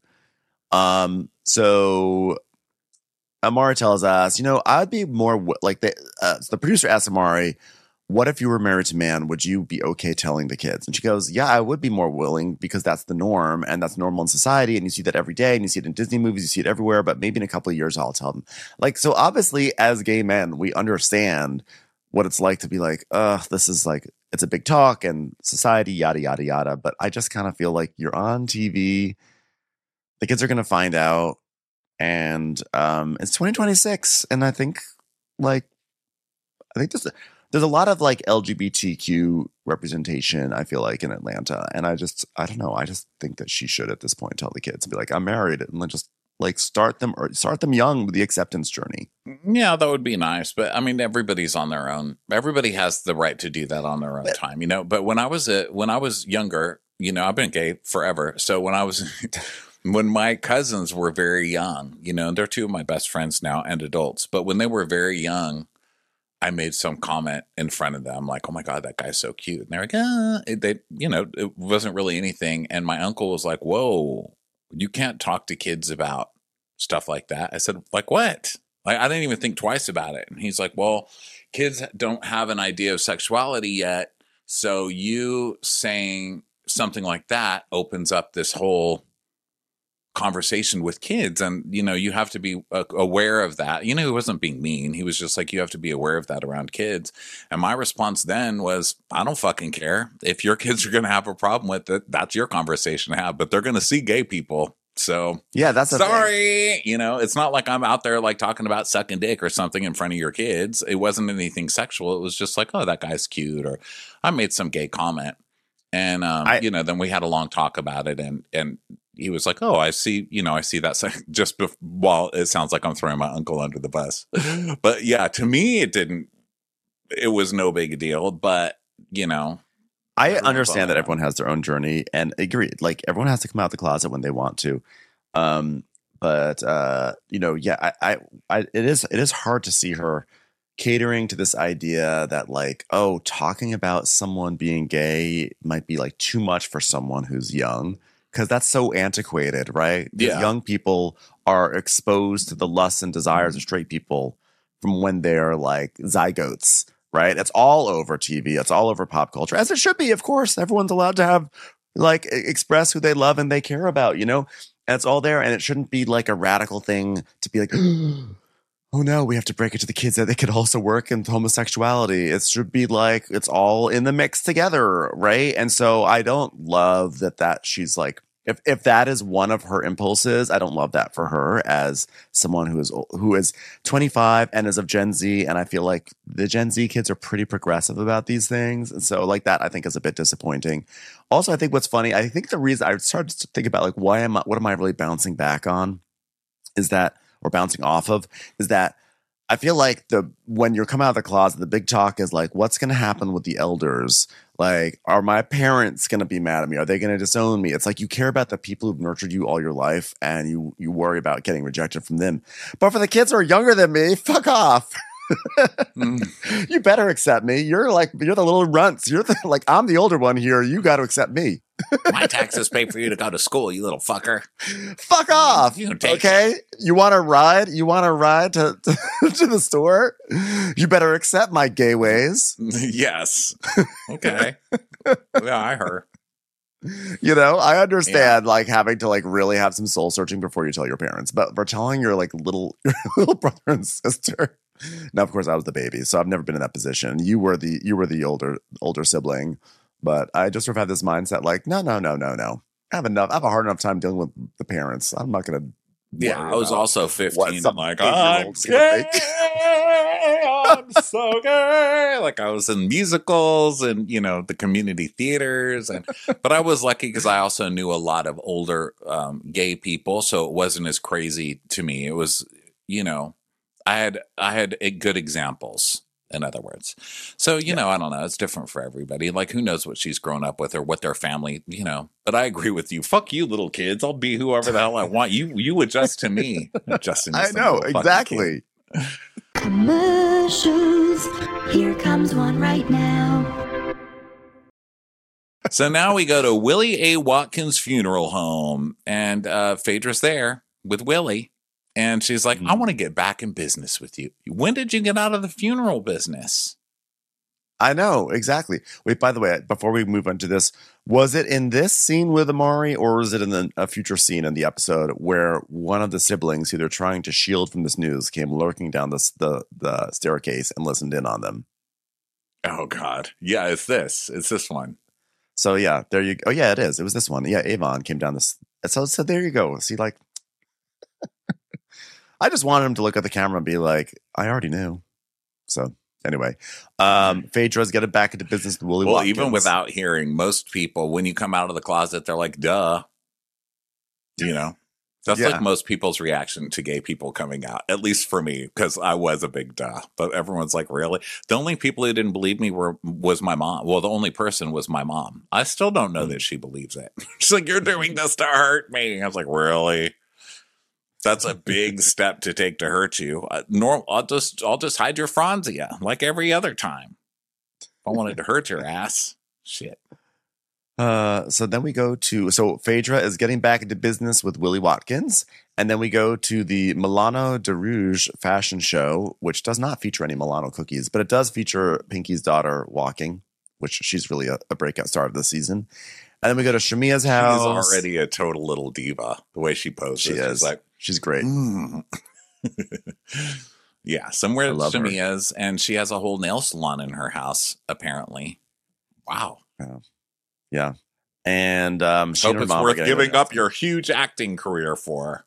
Um, so Amari tells us, you know, I'd be more w- like the, uh, so the producer asked Amari, what if you were married to a man? Would you be okay telling the kids? And she goes, yeah, I would be more willing because that's the norm and that's normal in society. And you see that every day and you see it in Disney movies, you see it everywhere. But maybe in a couple of years, I'll tell them. Like, so obviously, as gay men, we understand what it's like to be like, uh, this is like, it's a big talk and society, yada, yada, yada. But I just kind of feel like you're on T V. The kids are going to find out. And um, it's twenty twenty-six. And I think like, I think there's a, there's a lot of like L G B T Q representation, I feel like, in Atlanta. And I just, I don't know. I just think that she should at this point tell the kids and be like, I'm married, and then just like start them or start them young with the acceptance journey. Yeah, that would be nice. But I mean, everybody's on their own. Everybody has the right to do that on their own But- time, you know. But when I was a, when I was younger, you know, I've been gay forever. So when I was, when my cousins were very young, you know, they're two of my best friends now and adults. But when they were very young, I made some comment in front of them, like, "Oh my God, that guy's so cute." And they're like, "Ah," It- they, you know, it wasn't really anything. And my uncle was like, "Whoa, you can't talk to kids about stuff like that." I said, "Like what?" Like, I didn't even think twice about it. And he's like, "Well, kids don't have an idea of sexuality yet. So you saying something like that opens up this whole conversation with kids. And, you know, you have to be uh, aware of that." You know, he wasn't being mean. He was just like, you have to be aware of that around kids. And my response then was, I don't fucking care. If your kids are going to have a problem with it, that's your conversation to have. But they're going to see gay people So yeah, that's a sorry. You know, it's not like I'm out there like talking about sucking dick or something in front of your kids. It wasn't anything sexual. It was just like, oh, that guy's cute, or I made some gay comment, and um, I, you know, then we had a long talk about it, and and he was like, oh, I see, you know, I see that just bef- while it sounds like I'm throwing my uncle under the bus, but yeah, to me, it didn't. It was no big deal, but you know. I understand that everyone has their own journey, and agree. Like everyone has to come out of the closet when they want to. Um, but uh, you know, yeah, I, I, I, it is, it is hard to see her catering to this idea that like, oh, talking about someone being gay might be like too much for someone who's young, because that's so antiquated, right? Yeah, young people are exposed to the lusts and desires of straight people from when they're like zygotes. Right. It's all over T V. It's all over pop culture, as it should be. Of course, everyone's allowed to have like express who they love and they care about, you know, and it's all there. And it shouldn't be like a radical thing to be like, oh, no, we have to break it to the kids that they could also work in homosexuality. It should be like it's all in the mix together. Right. And so I don't love that that she's like, If if that is one of her impulses, I don't love that for her as someone who is who is twenty-five and is of Gen Z, and I feel like the Gen Z kids are pretty progressive about these things, and so like that I think is a bit disappointing. Also, I think what's funny, I think the reason I started to think about like why am I what am I really bouncing back on is that or bouncing off of is that I feel like the when you're coming out of the closet, the big talk is like, what's going to happen with the elders? Like, are my parents going to be mad at me? Are they going to disown me? It's like you care about the people who've nurtured you all your life, and you you worry about getting rejected from them. But for the kids who are younger than me, fuck off. mm. You better accept me. You're like you're the little runts. You're the, like I'm the older one here. You got to accept me. My taxes pay for you to go to school, you little fucker. Fuck off. You take okay. It. You want to ride? You want to ride to, to to the store? You better accept my gay ways. Yes. Okay. Yeah, I heard. You know, I understand yeah. like having to like really have some soul searching before you tell your parents, but for telling your like little your little brother and sister. Now, of course, I was the baby, so I've never been in that position. You were the you were the older older sibling, but I just sort of had this mindset like, no, no, no, no, no. I have enough. I have a hard enough time dealing with the parents. I'm not going to. Yeah, I was also fifteen. I'm like, I'm gay. I'm so gay. Like I was in musicals and you know the community theaters, and but I was lucky because I also knew a lot of older um, gay people, so it wasn't as crazy to me. It was, you know, I had I had good examples. In other words, so you yeah. know, I don't know. It's different for everybody. Like, who knows what she's grown up with or what their family, you know. But I agree with you. Fuck you, little kids. I'll be whoever the hell I want. You, you adjust to me. Adjusting. I know exactly. Commercials. Here comes one right now. So now we go to Willie A. Watkins' funeral home, and uh, Phaedra's there with Willie. And she's like, I want to get back in business with you. When did you get out of the funeral business? I know, exactly. Wait, by the way, before we move on to this, was it in this scene with Amari or was it in the, a future scene in the episode where one of the siblings who they're trying to shield from this news came lurking down this, the, the staircase and listened in on them? Oh, God. Yeah, it's this. It's this one. So, yeah, there you go. Oh, yeah, it is. It was this one. Yeah, Avon came down this. So, so there you go. See, like, I just wanted him to look at the camera and be like, I already knew. So anyway, um, Phaedra's getting back into business with Willie Well, Watkins. Even without hearing, most people, when you come out of the closet, they're like, duh. You know, that's yeah. like most people's reaction to gay people coming out, at least for me, because I was a big duh. But everyone's like, really? The only people who didn't believe me were was my mom. Well, the only person was my mom. I still don't know mm-hmm. that she believes it. She's like, you're doing this to hurt me. I was like, really? That's a big step to take to hurt you. Uh, norm, I'll just, I'll just hide your Franzia like every other time. If I wanted to hurt your ass, shit. Uh, so then we go to so Phaedra is getting back into business with Willie Watkins, and then we go to the Milano de Rouge fashion show, which does not feature any Milano cookies, but it does feature Pinky's daughter walking, which she's really a, a breakout star of the season. And then we go to Shamia's house. She's already a total little diva. The way she poses, she is she's like. She's great. Mm. Yeah, somewhere at Shamia's, and she has a whole nail salon in her house, apparently. Wow. Yeah. yeah. And um, she Hope and her it's mom are worth getting giving divorced. up your huge acting career for.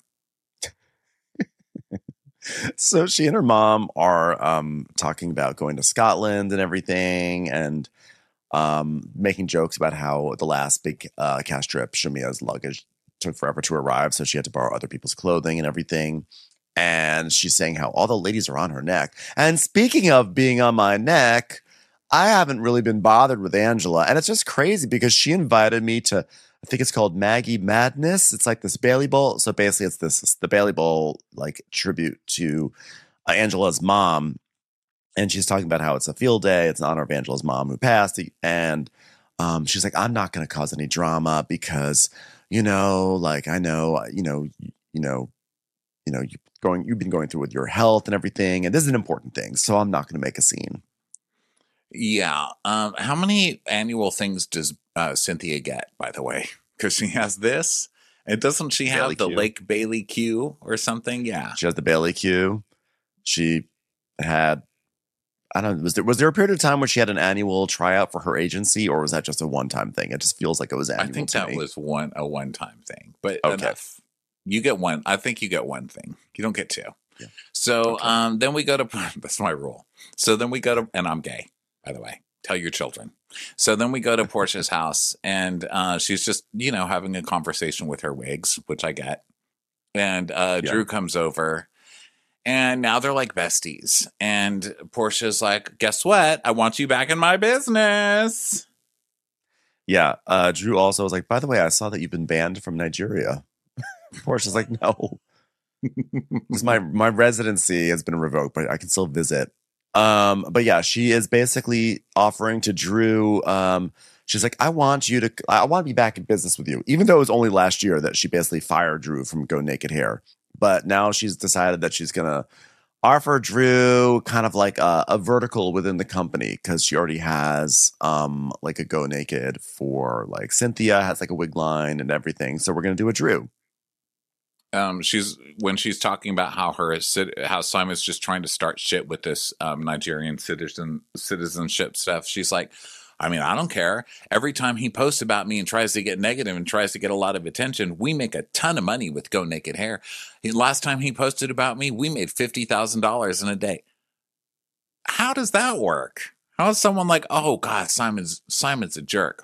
So she and her mom are um, talking about going to Scotland and everything, and um, making jokes about how the last big uh, cash trip, Shamia's luggage took forever to arrive, so she had to borrow other people's clothing and everything. And she's saying how all the ladies are on her neck. And speaking of being on my neck, I haven't really been bothered with Angela, and it's just crazy because she invited me to, I think it's called Maggie Madness. It's like this Bailey Bowl. So basically, it's this it's the Bailey Bowl like tribute to uh, Angela's mom, and she's talking about how it's a field day. It's in honor of Angela's mom who passed, and um, she's like, "I'm not going to cause any drama because, you know, like I know, you know, you know, you know, you going, you've been going through with your health and everything, and this is an important thing, so I'm not going to make a scene." Yeah. Um, how many annual things does uh, Cynthia get, by the way? Because she has this. And doesn't she have Bailey the Q. Lake Bailey Q or something? Yeah. She has the Bailey Q. She had, I don't know, was there was there a period of time where she had an annual tryout for her agency, or was that just a one time thing? It just feels like it was annual. I think to that me. was one a one time thing. But Okay. enough. You get one. I think you get one thing. You don't get two. Yeah. So Okay. um, then we go to that's my rule. So then we go to and I'm gay, by the way. Tell your children. So then we go to Portia's house, and uh, she's just, you know, having a conversation with her wigs, which I get. And uh, Yeah. Drew comes over, and now they're like besties. And Portia's like, guess what? I want you back in my business. Yeah. Uh, Drew also was like, by the way, I saw that you've been banned from Nigeria. Portia's like, no. Because my, my residency has been revoked, but I can still visit. Um, but yeah, she is basically offering to Drew. Um, she's like, I want you to, I want to be back in business with you, even though it was only last year that she basically fired Drew from Go Naked Hair. But now she's decided that she's going to offer Drew kind of like a, a vertical within the company, because she already has um, like a Go Naked for like Cynthia has like a wig line and everything. So we're going to do a Drew. Um, she's when she's talking about how her how Simon's just trying to start shit with this um, Nigerian citizen citizenship stuff. She's like, I mean, I don't care. Every time he posts about me and tries to get negative and tries to get a lot of attention, we make a ton of money with Go Naked Hair. He, last time he posted about me, we made fifty thousand dollars in a day. How does that work? How is someone like, oh God, Simon's Simon's a jerk?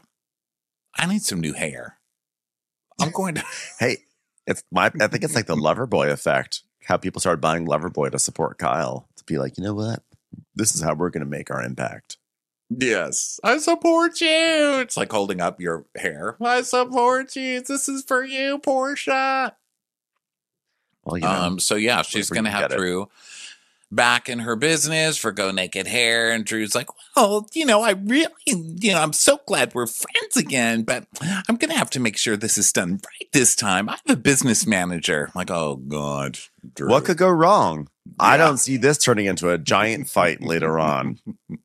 I need some new hair. I'm going to. Hey. It's my, I think it's like the Loverboy effect. How people started buying Loverboy to support Kyle, to be like, you know what? This is how we're going to make our impact. Yes, I support you. It's like holding up your hair. I support you. This is for you, Portia. Well, you know, Um. So yeah, she's whenever gonna you have get it. Drew back in her business for Go Naked Hair, and Drew's like, well, you know, I really, you know, I'm so glad we're friends again, but I'm gonna have to make sure this is done right this time. I'm a business manager. I'm like, oh God, Drew. What could go wrong? I Yeah. don't see this turning into a giant fight later on.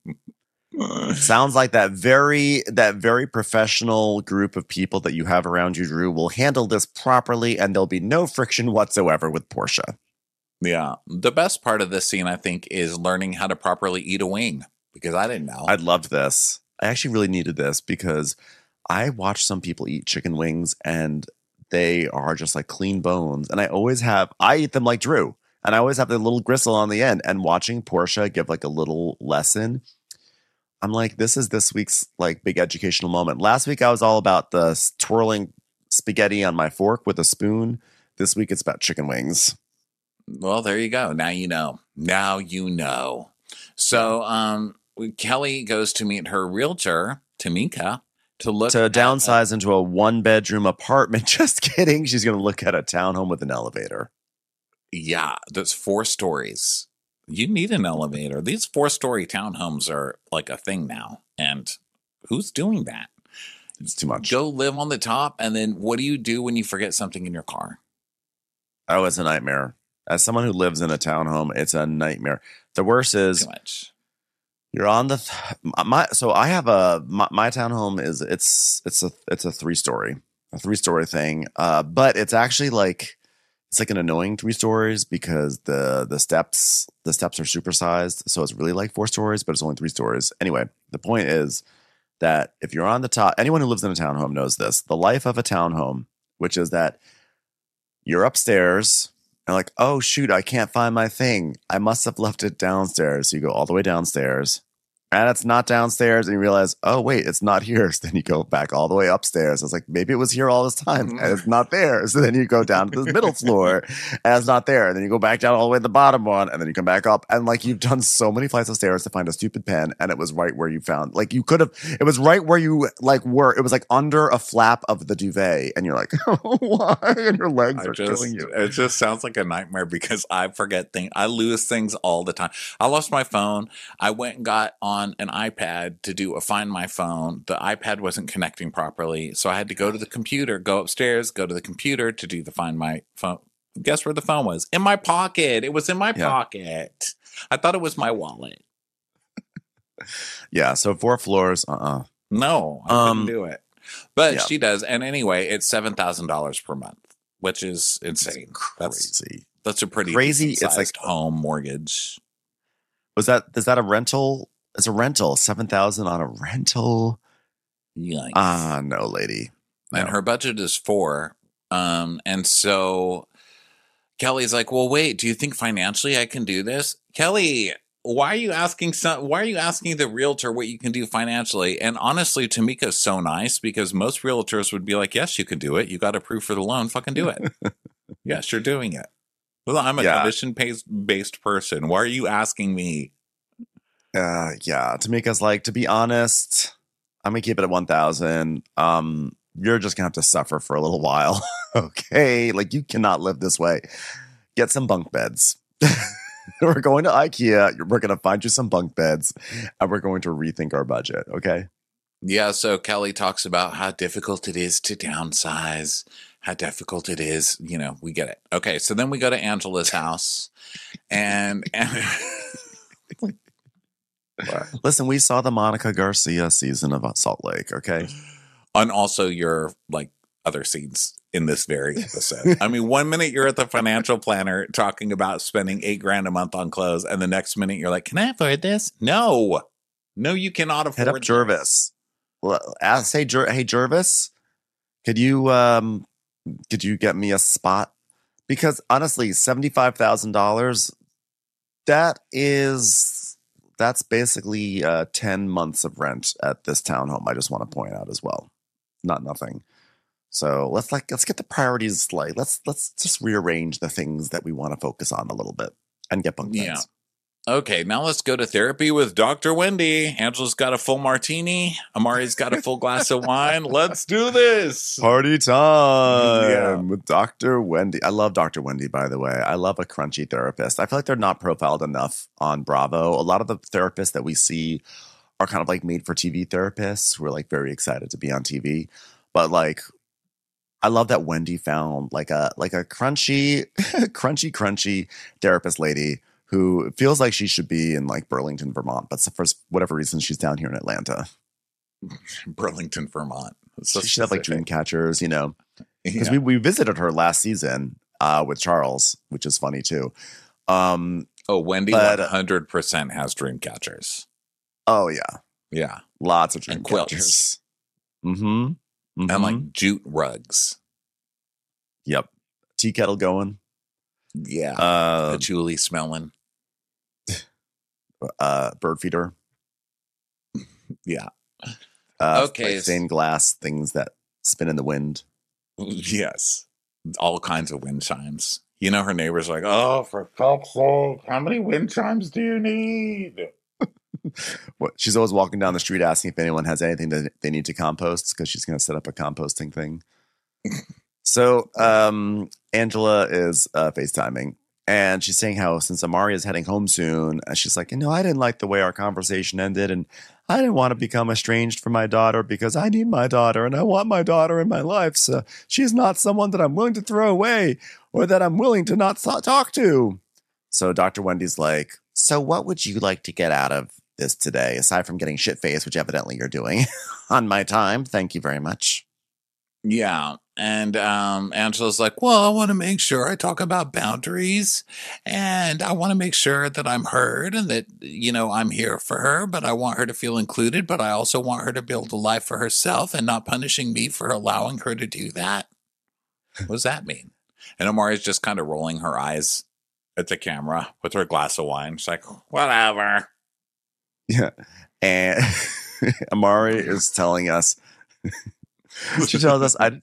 Sounds like that very that very professional group of people that you have around you, Drew, will handle this properly, and there'll be no friction whatsoever with Portia. Yeah. The best part of this scene, I think, is learning how to properly eat a wing, because I didn't know. I loved this. I actually really needed this because I watch some people eat chicken wings and they are just like clean bones. And I always have, I eat them like Drew, and I always have the little gristle on the end. And watching Portia give like a little lesson, I'm like, this is this week's like big educational moment. Last week, I was all about the twirling spaghetti on my fork with a spoon. This week, it's about chicken wings. Well, there you go. Now you know. Now you know. So um, Kelly goes to meet her realtor, Tamika, to look To at downsize into a one bedroom apartment. Just kidding. She's going to look at a townhome with an elevator. Yeah, that's four stories. You need an elevator. These four story townhomes are like a thing now. And who's doing that? It's too much. Go live on the top. And then what do you do when you forget something in your car? Oh, it's a nightmare. As someone who lives in a townhome, it's a nightmare. The worst is Too much. you're on the th- my. So I have a my, my townhome is it's it's a it's a three story a three story thing. Uh, but it's actually like it's like an annoying three stories because the the steps the steps are supersized, so it's really like four stories, but it's only three stories. Anyway, the point is that if you're on the top, anyone who lives in a townhome knows this, the life of a townhome, which is that you're upstairs and like, oh, shoot, I can't find my thing. I must have left it downstairs. So you go all the way downstairs and it's not downstairs and you realize, oh, wait, it's not here. So then you go back all the way upstairs. It's like, maybe it was here all this time and it's not there. So then you go down to the middle floor and it's not there. And then you go back down all the way to the bottom one and then you come back up. And like you've done so many flights of stairs to find a stupid pen and it was right where you found, like you could have, it was right where you like were, it was like under a flap of the duvet. And you're like, oh, why? And your legs I are just, killing you. It just sounds like a nightmare because I forget things. I lose things all the time. I lost my phone. I went and got on an iPad to do a Find My Phone. The iPad wasn't connecting properly. So I had to go to the computer, go upstairs, go to the computer to do the Find My Phone. Guess where the phone was? In my pocket. It was in my Yeah. pocket. I thought it was my wallet. Yeah. So four floors. Uh-uh. No, I Um, couldn't do it. But yeah. she does. And anyway, it's seven thousand dollars per month, which is insane. That's Crazy. that's a pretty Crazy. It's decent-sized like- home mortgage. Was that, is that a rental? It's a rental. seven thousand on a rental. Yikes. Ah, no, lady. And No. her budget is four. Um, and so Kelly's like, well, wait, do you think financially I can do this? Kelly, why are you asking some, why are you asking the realtor what you can do financially? And honestly, Tamika's so nice because most realtors would be like, yes, you can do it. You got approved for the loan. Fucking do it. Yes, you're doing it. Well, I'm a Yeah. commission based person. Why are you asking me? Uh, yeah. Tamika's like, to be honest, I'm gonna keep it at one thousand. Um, you're just gonna have to suffer for a little while. Okay, like you cannot live this way. Get some bunk beds. We're going to IKEA. We're gonna find you some bunk beds, and we're going to rethink our budget. Okay. Yeah, so Kelly talks about how difficult it is to downsize, how difficult it is. You know, we get it. Okay, so then we go to Angela's house, and, and Listen, we saw the Monica Garcia season of Salt Lake. Okay. and also your like other scenes in this very episode. I mean, one minute you're at the financial planner talking about spending eight grand a month on clothes, and the next minute you're like, "Can I afford this?" No, no, you cannot afford. Hit up this. Jervis. Well, ask, hey, Jer- hey, Jervis, could you um, could you get me a spot? Because honestly, seventy five thousand dollars. That is that's basically uh, ten months of rent at this townhome. I just want to point out as well, not nothing. So let's like let's get the priorities like let's let's just rearrange the things that we want to focus on a little bit and get bunk beds. Yeah. Okay, now let's go to therapy with Doctor Wendy. Angela's got a full martini. Amari's got a full glass of wine. Let's do this. Party time Yeah. with Doctor Wendy. I love Doctor Wendy, by the way. I love a crunchy therapist. I feel like they're not profiled enough on Bravo. A lot of the therapists that we see are kind of like made for T V therapists who are like very excited to be on T V. But like, I love that Wendy found like a like a crunchy, crunchy, crunchy therapist lady who feels like she should be in like Burlington, Vermont, but for whatever reason she's down here in Atlanta. Burlington, Vermont. It's so She should have like dream specific. catchers, you know. Because Yeah. we, we visited her last season uh, with Charles, which is funny too. Um, Oh, Wendy but- one hundred percent has dream catchers. oh yeah, Yeah. lots of dream And quilts. catchers. Mm-hmm. And Mhm. like jute rugs. Yep, tea kettle going. Yeah. Uh, Patchouli smelling. uh, bird feeder. Yeah. Uh, Okay, like stained glass things that spin in the wind. Yes. All kinds of wind chimes. You know, her neighbors are like, oh, for fuck's sake, how many wind chimes do you need? What, she's always walking down the street asking if anyone has anything that they need to compost because she's going to set up a composting thing. So um, Angela is uh, FaceTiming and she's saying how since Amari is heading home soon, uh, she's like, you know, I didn't like the way our conversation ended and I didn't want to become estranged from my daughter because I need my daughter and I want my daughter in my life. So she's not someone that I'm willing to throw away or that I'm willing to not th- talk to. So Doctor Wendy's like, so what would you like to get out of this today, aside from getting shit-faced, which evidently you're doing on my time? Thank you very much. Yeah. And um, Angela's like, well, I want to make sure I talk about boundaries, and I want to make sure that I'm heard and that, you know, I'm here for her, but I want her to feel included, but I also want her to build a life for herself and not punishing me for allowing her to do that. What does that mean? And Amari's just kind of rolling her eyes at the camera with her glass of wine. She's like, whatever. Yeah. And Amari is telling us, she tells us, I,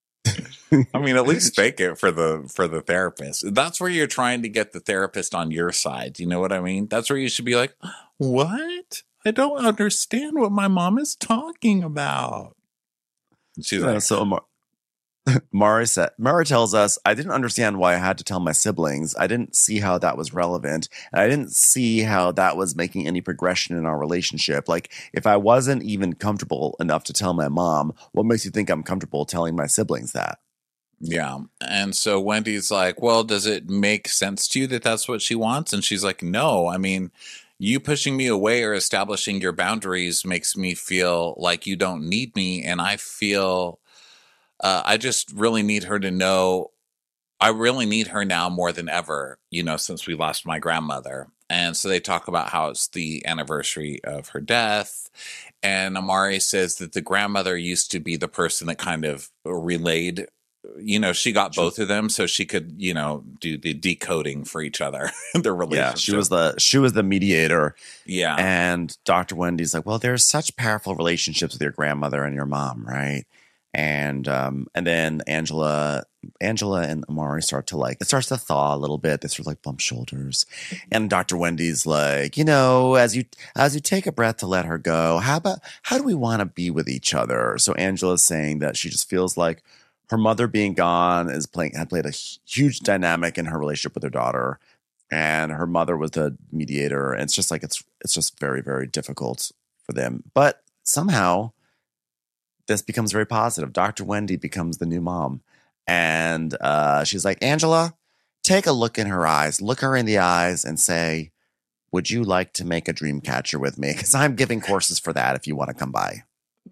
I mean, at least fake it for the for the therapist. That's where you're trying to get the therapist on your side. You know what I mean? That's where you should be like, what? I don't understand what my mom is talking about. She's yeah, like, so Amari, Mari said, Mari tells us, I didn't understand why I had to tell my siblings. I didn't see how that was relevant. And I didn't see how that was making any progression in our relationship. Like, if I wasn't even comfortable enough to tell my mom, what makes you think I'm comfortable telling my siblings that? yeah. And so Wendy's like, well, does it make sense to you that that's what she wants? And she's like, no, I mean, you pushing me away or establishing your boundaries makes me feel like you don't need me. And I feel, uh, I just really need her to know, I really need her now more than ever, you know, since we lost my grandmother. And so they talk about how it's the anniversary of her death. And Amari says that the grandmother used to be the person that kind of relayed, you know, she got both of them so she could, you know, do the decoding for each other, their relationship. Yeah, she was the she was the mediator. Yeah. And Doctor Wendy's like, well, there's such powerful relationships with your grandmother and your mom, right? And um, and then Angela, Angela and Amari start to like, it starts to thaw a little bit. They sort of like bump shoulders. And Doctor Wendy's like, you know, as you as you take a breath to let her go, how about how do we want to be with each other? So Angela's saying that she just feels like her mother being gone is playing had played a huge dynamic in her relationship with her daughter, and her mother was the mediator. And it's just like it's it's just very, very difficult for them. But somehow this becomes very positive. Doctor Wendy becomes the new mom, and uh, she's like, Angela, take a look in her eyes, look her in the eyes, and say, "Would you like to make a dream catcher with me? Because I'm giving courses for that. If you want to come by."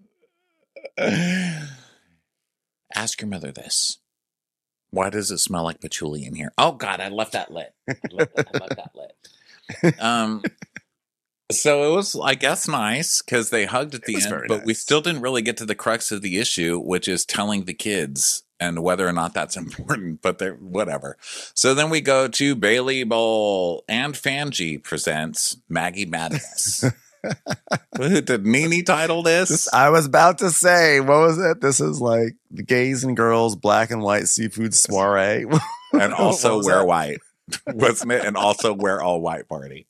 Ask your mother this. Why does it smell like patchouli in here? Oh, God, I left that lit. I left that, I left that lit. Um, so it was, I guess, nice because they hugged at the end, but nice. We still didn't really get to the crux of the issue, which is telling the kids and whether or not that's important, but they're whatever. So then we go to Bailey Bowl, and Fangie presents Maggie Madness. Did Nene title this? this? I was about to say, what was it? This is like the gays and girls black and white seafood soiree. And also wear that? White. Wasn't it? And also wear all white party.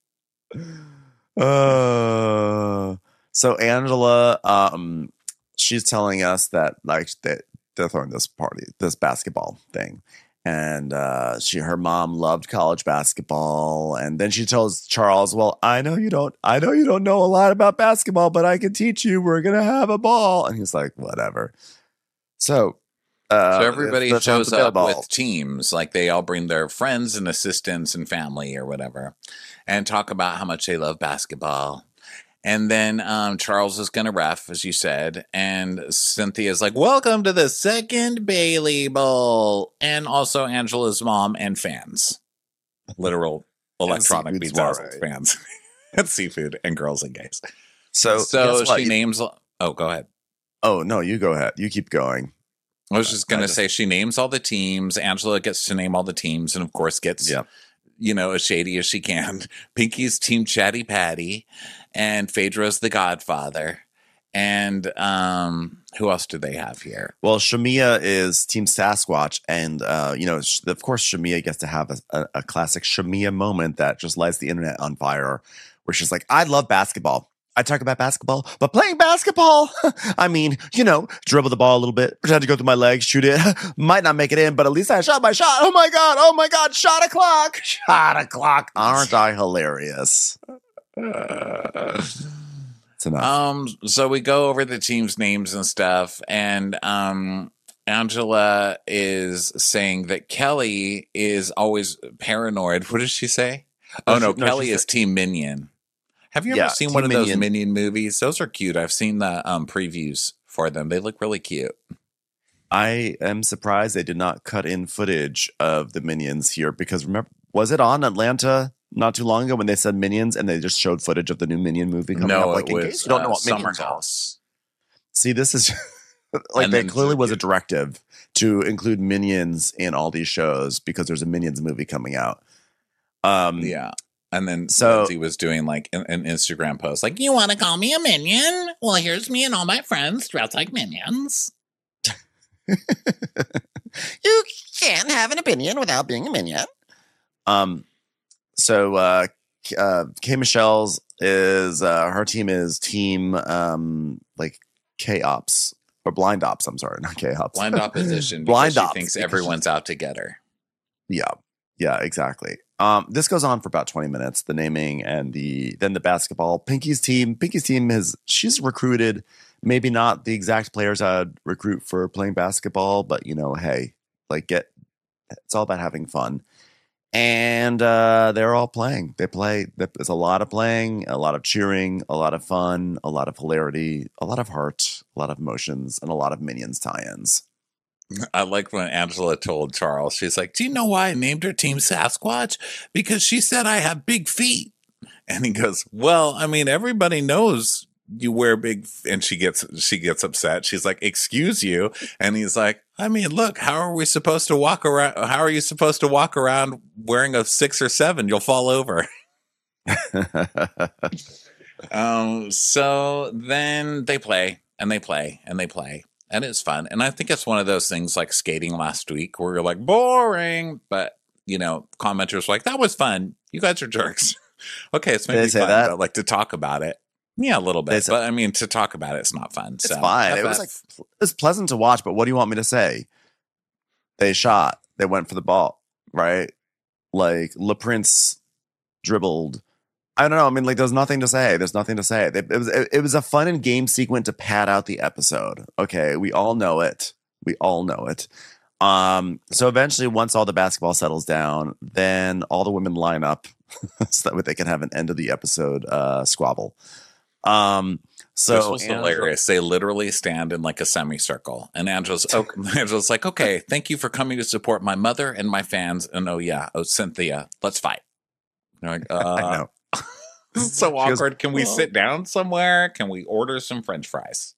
Uh, so Angela, um, she's telling us that like that they're throwing this party, this basketball thing. And uh, she, her mom loved college basketball, and then she tells Charles, "Well, I know you don't, I know you don't know a lot about basketball, but I can teach you. We're gonna have a ball." And he's like, "Whatever." So, uh, so everybody shows up with teams, like they all bring their friends and assistants and family or whatever, and talk about how much they love basketball. And then um, Charles is going to ref, as you said, and Cynthia's like, welcome to the second Bailey Bowl. And also Angela's mom and fans. Literal electronic beats fans. And seafood and girls and gays. So, so she names... Oh, go ahead. Oh, no, you go ahead. You keep going. I was just going to say she names all the teams. Angela gets to name all the teams and, of course, gets... Yeah. you know, as shady as she can. Pinky's Team Chatty Patty, and Phaedra's the Godfather. And um, who else do they have here? Well, Shamia is Team Sasquatch. And, uh, you know, of course, Shamia gets to have a, a, a classic Shamia moment that just lights the internet on fire, where she's like, I love basketball. I talk about basketball, but playing basketball, I mean, you know, dribble the ball a little bit, pretend to go through my legs, shoot it, might not make it in, but at least I shot my shot. Oh my God, oh my God, shot o'clock, shot o'clock. Aren't I hilarious? It's enough. Um, so we go over the team's names and stuff, and um, Angela is saying that Kelly is always paranoid. What does she say? Oh no, no Kelly is Team Minion. Have you ever yeah, seen one of Minion. those Minion movies? Those are cute. I've seen the um, previews for them. They look really cute. I am surprised they did not cut in footage of the Minions here because remember, was it on Atlanta not too long ago when they said Minions and they just showed footage of the new Minion movie coming no, up? Like, it in was case you don't know uh, what Summer Minions are. House. See, this is like And that then clearly was a you- directive to include Minions in all these shows because there's a Minions movie coming out. Um, Yeah. And then So- Lindsay was doing like an, an Instagram post, like, "You want to call me a minion? Well, here's me and all my friends dressed like minions." You can't have an opinion without being a minion. Um, so uh, K- uh, K Michelle's is uh, her team is team um like K Ops or Blind Ops. I'm sorry, not K Ops. Blind opposition. Blind because Ops. She thinks because everyone's out to get her. Yeah, yeah, exactly. Um, this goes on for about twenty minutes. The naming and the then the basketball. Pinky's team. Pinky's team has she's recruited maybe not the exact players I'd recruit for playing basketball, but you know, hey, like get it's all about having fun. And uh, they're all playing. They play. There's a lot of playing, a lot of cheering, a lot of fun, a lot of hilarity, a lot of heart, a lot of emotions, and a lot of Minions tie-ins. I like when Angela told Charles, she's like, "Do you know why I named her Team Sasquatch? Because she said I have big feet." And he goes, "Well, I mean, everybody knows you wear big," f-. and she gets she gets upset. She's like, "Excuse you," and he's like, "I mean, look, how are we supposed to walk around? How are you supposed to walk around wearing a six or seven? You'll fall over." Um. So then they play and they play and they play. And it's fun. And I think it's one of those things like skating last week where you're like, boring. But, you know, commenters were like, that was fun. You guys are jerks. Okay, it's Did maybe they say fun, that? but like to talk about it. Yeah, a little They bit. said- But I mean, to talk about it, it's not fun. It's so, fine. It F F. was like it was pleasant to watch, but what do you want me to say? They shot. They went for the ball, right? Like Le Prince dribbled. I don't know. I mean, like, there's nothing to say. There's nothing to say. It, it was it, it was a fun and game sequence to pad out the episode. Okay, we all know it. We all know it. Um, so eventually, once all the basketball settles down, then all the women line up so that way they can have an end of the episode uh, squabble. Um, so This was Angela- hilarious. They literally stand in like a semicircle, and Angela's oh, Angela's like, "Okay, thank you for coming to support my mother and my fans." And oh yeah, oh Cynthia, let's fight. And they're like, uh, I know. This is so She goes, awkward. Can we "Well." sit down somewhere? Can we order some French fries?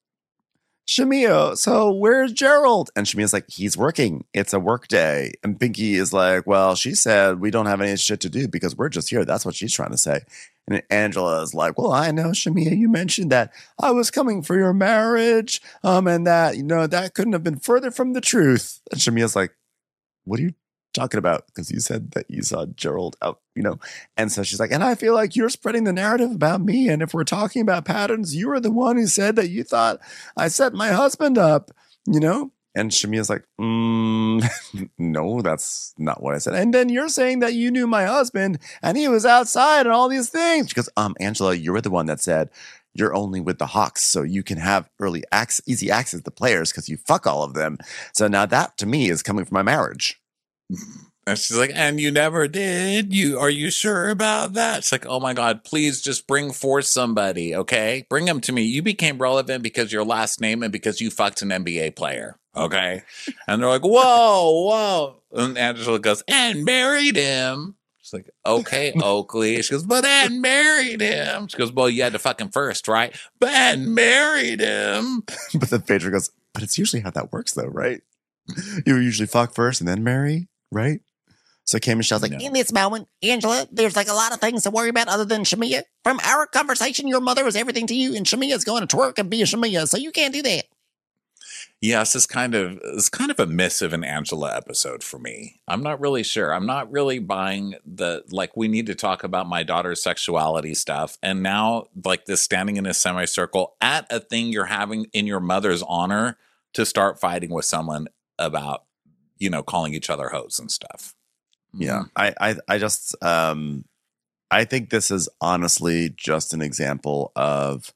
Shamia, so where's Gerald? And Shamia's like, he's working. It's a work day. And Pinky is like, well, she said we don't have any shit to do because we're just here. That's what she's trying to say. And Angela is like, well, I know, Shamia, you mentioned that I was coming for your marriage. Um, and that, you know, that couldn't have been further from the truth. And Shamia's like, what are you talking about? Because you said that you saw Gerald out, you know. And so she's like, and I feel like you're spreading the narrative about me. And if we're talking about patterns, you were the one who said that you thought I set my husband up, you know. And Shamia's like, mm, no, that's not what I said. And then you're saying that you knew my husband and he was outside and all these things. She goes, um, Angela, you were the one that said you're only with the Hawks, so you can have early access, easy access to players because you fuck all of them. So now that to me is coming from my marriage. And she's like, and you never did. You are you sure about that? It's like, oh my God, please just bring forth somebody, okay? Bring them to me. You became relevant because your last name and because you fucked an N B A player, okay? And they're like, whoa, whoa. And Angela goes, and married him. She's like, okay, Oakley. She goes, but and married him. She goes, well, you had to fuck him first, right? But and married him. But then Phaedra goes, but it's usually how that works though, right? You usually fuck first and then marry, right? So K Michelle's like, No. In this moment, Angela, there's like a lot of things to worry about other than Shamia. From our conversation, your mother was everything to you, and Shamia's going to twerk and be a Shamia, so you can't do that. Yes, it's kind of it's kind of a miss of an Angela episode for me. I'm not really sure. I'm not really buying the like we need to talk about my daughter's sexuality stuff. And now like this standing in a semicircle at a thing you're having in your mother's honor to start fighting with someone about, you know, calling each other hoes and stuff. yeah, I, I, I just, um, I think this is honestly just an example of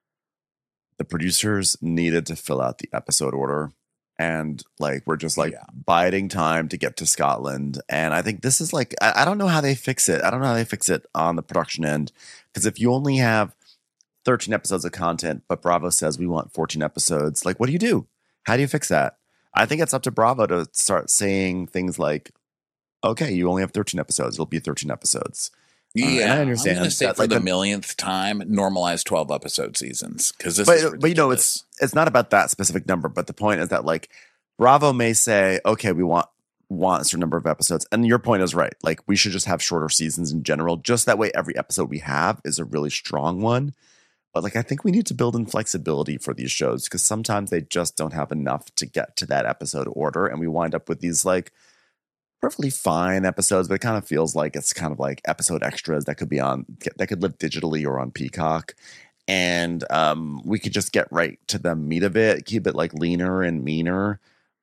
the producers needed to fill out the episode order. And like, we're just like Yeah. biding time to get to Scotland. And I think this is like, I, I don't know how they fix it. I don't know how they fix it on the production end. Because if you only have thirteen episodes of content, but Bravo says we want fourteen episodes, like, what do you do? How do you fix that? I think it's up to Bravo to start saying things like, okay, you only have thirteen episodes. It'll be thirteen episodes. Uh, and Yeah, I understand I'm going to say that, for like, the the- millionth time, normalize twelve episode seasons because this is But, but you know, it's ridiculous. it's not about that specific number. But the point is that like Bravo may say, okay, we want want a certain number of episodes, and your point is right. Like we should just have shorter seasons in general, just that way every episode we have is a really strong one. But like I think we need to build in flexibility for these shows because sometimes they just don't have enough to get to that episode order, and we wind up with these like perfectly fine episodes, but it kind of feels like it's kind of like episode extras that could be on that could live digitally or on Peacock. And um, we could just get right to the meat of it, keep it like leaner and meaner.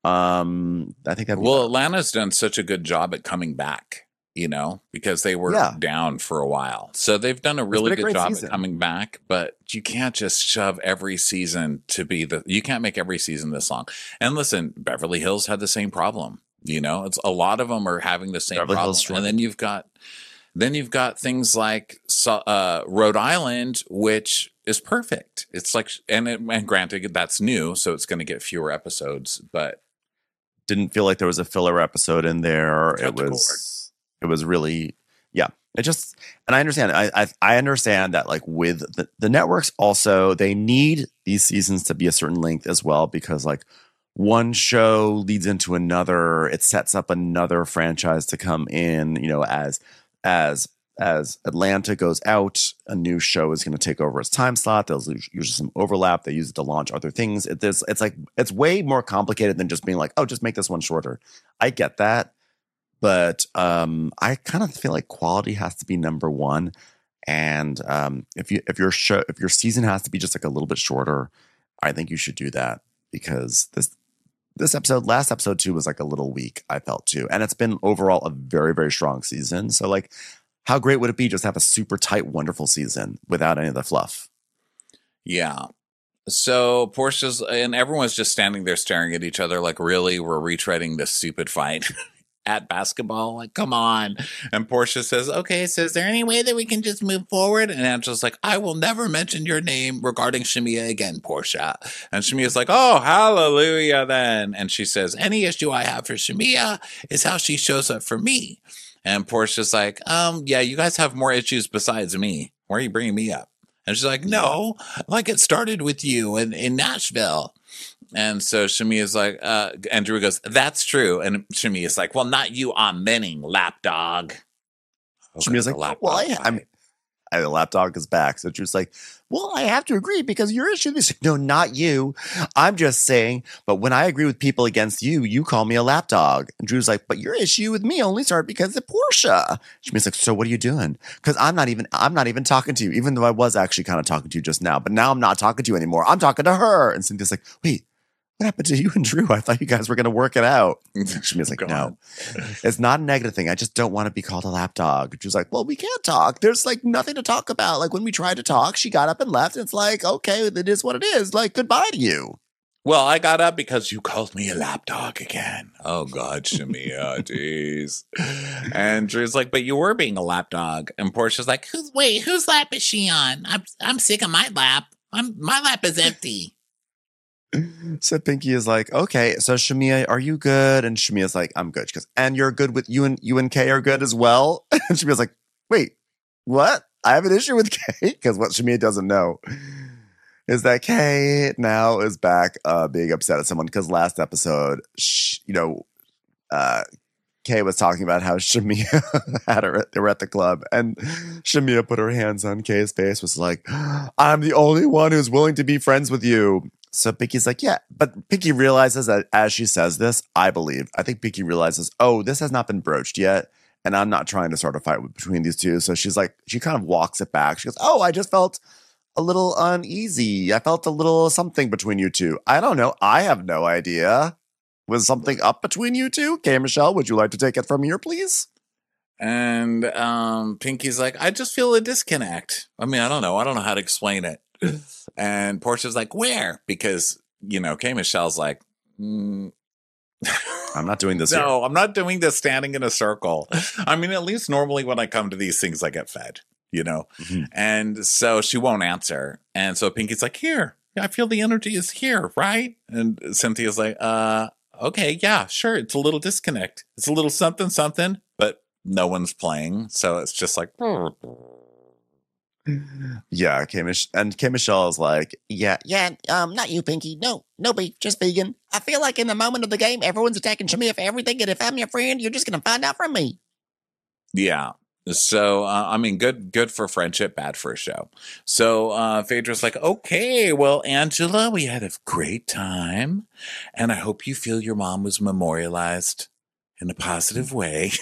Um, I think that Well, Atlanta's done such a good job at coming back, you know, because they were Yeah. down for a while. So they've done a been really a good great job season. at coming back, but you can't just shove every season to be the, you can't make every season this long. And listen, Beverly Hills had the same problem. You know, it's a lot of them are having the same Beverly problem. Hills And then you've got, then you've got things like so- uh, Rhode Island, which is perfect. It's like, and, it, and granted, that's new, so it's going to get fewer episodes, but didn't feel like there was a filler episode in there. Cut It the was it was really yeah. It just and I understand. I I, I understand that like with the, the networks also they need these seasons to be a certain length as well because like one show leads into another. It sets up another franchise to come in. You know, as as as Atlanta goes out, a new show is going to take over its time slot. There's usually some overlap. They use it to launch other things. It, it's, it's like it's way more complicated than just being like, oh, just make this one shorter. I get that, but um, I kind of feel like quality has to be number one. And um, if you if your show if your season has to be just like a little bit shorter, I think you should do that because this this episode, last episode too, was like a little weak. I felt too, and it's been overall a very very strong season. So like. How great would it be just to have a super tight, wonderful season without any of the fluff? yeah. So Portia's, and everyone's just standing there staring at each other like, really, we're retreading this stupid fight at basketball? Like, come on. And Portia says, okay, so is there any way that we can just move forward? And Angela's like, I will never mention your name regarding Shamia again, Portia. And Shamia's like, oh, hallelujah then. And she says, any issue I have for Shamia is how she shows up for me. And Portia's like, um, yeah, you guys have more issues besides me. Why are you bringing me up? And she's like, no, like it started with you in, in Nashville. And so Shamia's like, uh, and Drew goes, that's true. And Shamia's like, well, not you on Menning, lapdog. Okay, Shamia's the like, lapdog well, I, fight. I'm, I, the lapdog is back. So Drew's like, well, I have to agree because your issue is no, not you. I'm just saying, but when I agree with people against you, you call me a lapdog. And Drew's like, but your issue with me only started because of Portia. Shamia's like, so what are you doing? Because I'm not even, I'm not even talking to you, even though I was actually kind of talking to you just now. But now I'm not talking to you anymore. I'm talking to her. And Cynthia's like, wait, what happened to you and Drew? I thought you guys were going to work it out. Shamia's like, Go no, on. it's not a negative thing. I just don't want to be called a lapdog. Drew's like, well, we can't talk. There's like nothing to talk about. Like when we tried to talk, she got up and left. And it's like, okay, it is what it is. Like goodbye to you. Well, I got up because you called me a lapdog again. Oh, God, Shamia, jeez. And Drew's like, but you were being a lapdog. And Portia's like, who's, wait, whose lap is she on? I'm I'm sick of my lap. I'm My lap is empty. So Pinky is like, okay, so Shamia, are you good? And Shamia's like, I'm good. She goes, and you're good with you and you and Kay are good as well. And Shamia's like, wait, what? I have an issue with Kay because what Shamia doesn't know is that Kay now is back uh, being upset at someone because last episode, sh- you know, uh, Kay was talking about how Shamia had her, they were at the club and Shamia put her hands on Kay's face, was like, I'm the only one who's willing to be friends with you. So Pinky's like, yeah, but Pinky realizes that as she says this, I believe, I think Pinky realizes, oh, this has not been broached yet. And I'm not trying to start a fight between these two. So she's like, she kind of walks it back. She goes, oh, I just felt a little uneasy. I felt a little something between you two. I don't know. I have no idea. Was something up between you two? Kay Michelle, would you like to take it from here, please? And um, Pinky's like, I just feel a disconnect. I mean, I don't know. I don't know how to explain it. And Portia's like, where? Because, you know, Kay Michelle's like, mm. I'm not doing this here. No, I'm not doing this standing in a circle. I mean, at least normally when I come to these things, I get fed, you know? Mhm. And so she won't answer. And so Pinky's like, here, I feel the energy is here, right? And Cynthia's like, uh, okay, yeah, sure. It's a little disconnect. It's a little something, something, but no one's playing. So it's just like, Yeah, K. Mich- and K. Michelle is like, yeah, Yeah, um, not you, Pinky. No, no beef, just vegan. I feel like in the moment of the game, everyone's attacking Shamia for everything, and if I'm your friend, you're just gonna find out from me. yeah. So, uh, I mean, good, good for friendship, bad for a show. So, uh, Phaedra's like, okay, well, Angela, we had a great time. And I hope you feel your mom was memorialized in a positive way.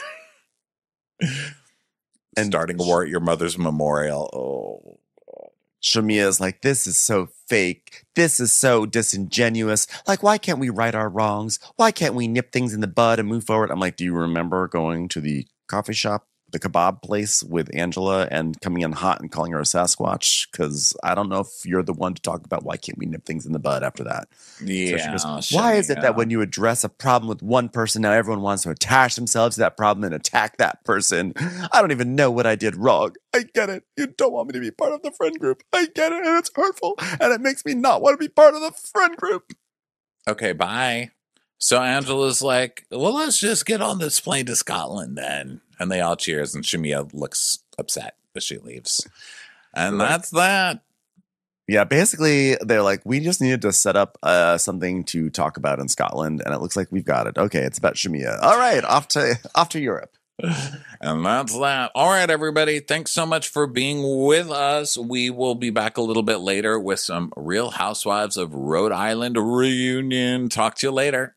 And starting a war at your mother's memorial. Oh, Shamia is like, this is so fake. This is so disingenuous. Like, why can't we right our wrongs? Why can't we nip things in the bud and move forward? I'm like, do you remember going to the coffee shop, the kebab place with Angela and coming in hot and calling her a Sasquatch? Because I don't know if you're the one to talk about why can't we nip things in the bud after that. yeah. So she goes, why is it that when you address a problem with one person, now everyone wants to attach themselves to that problem and attack that person? I don't even know what I did wrong. I get it. You don't want me to be part of the friend group. I get it. And it's hurtful. And it makes me not want to be part of the friend group. Okay, bye. So Angela's like, well, let's just get on this plane to Scotland then. And they all cheers, and Shamia looks upset as she leaves. And that's that. Yeah, basically, they're like, we just needed to set up uh, something to talk about in Scotland, and it looks like we've got it. Okay, it's about Shamia. All right, off to off to Europe. And that's that. All right, everybody. Thanks so much for being with us. We will be back a little bit later with some Real Housewives of Rhode Island reunion. Talk to you later.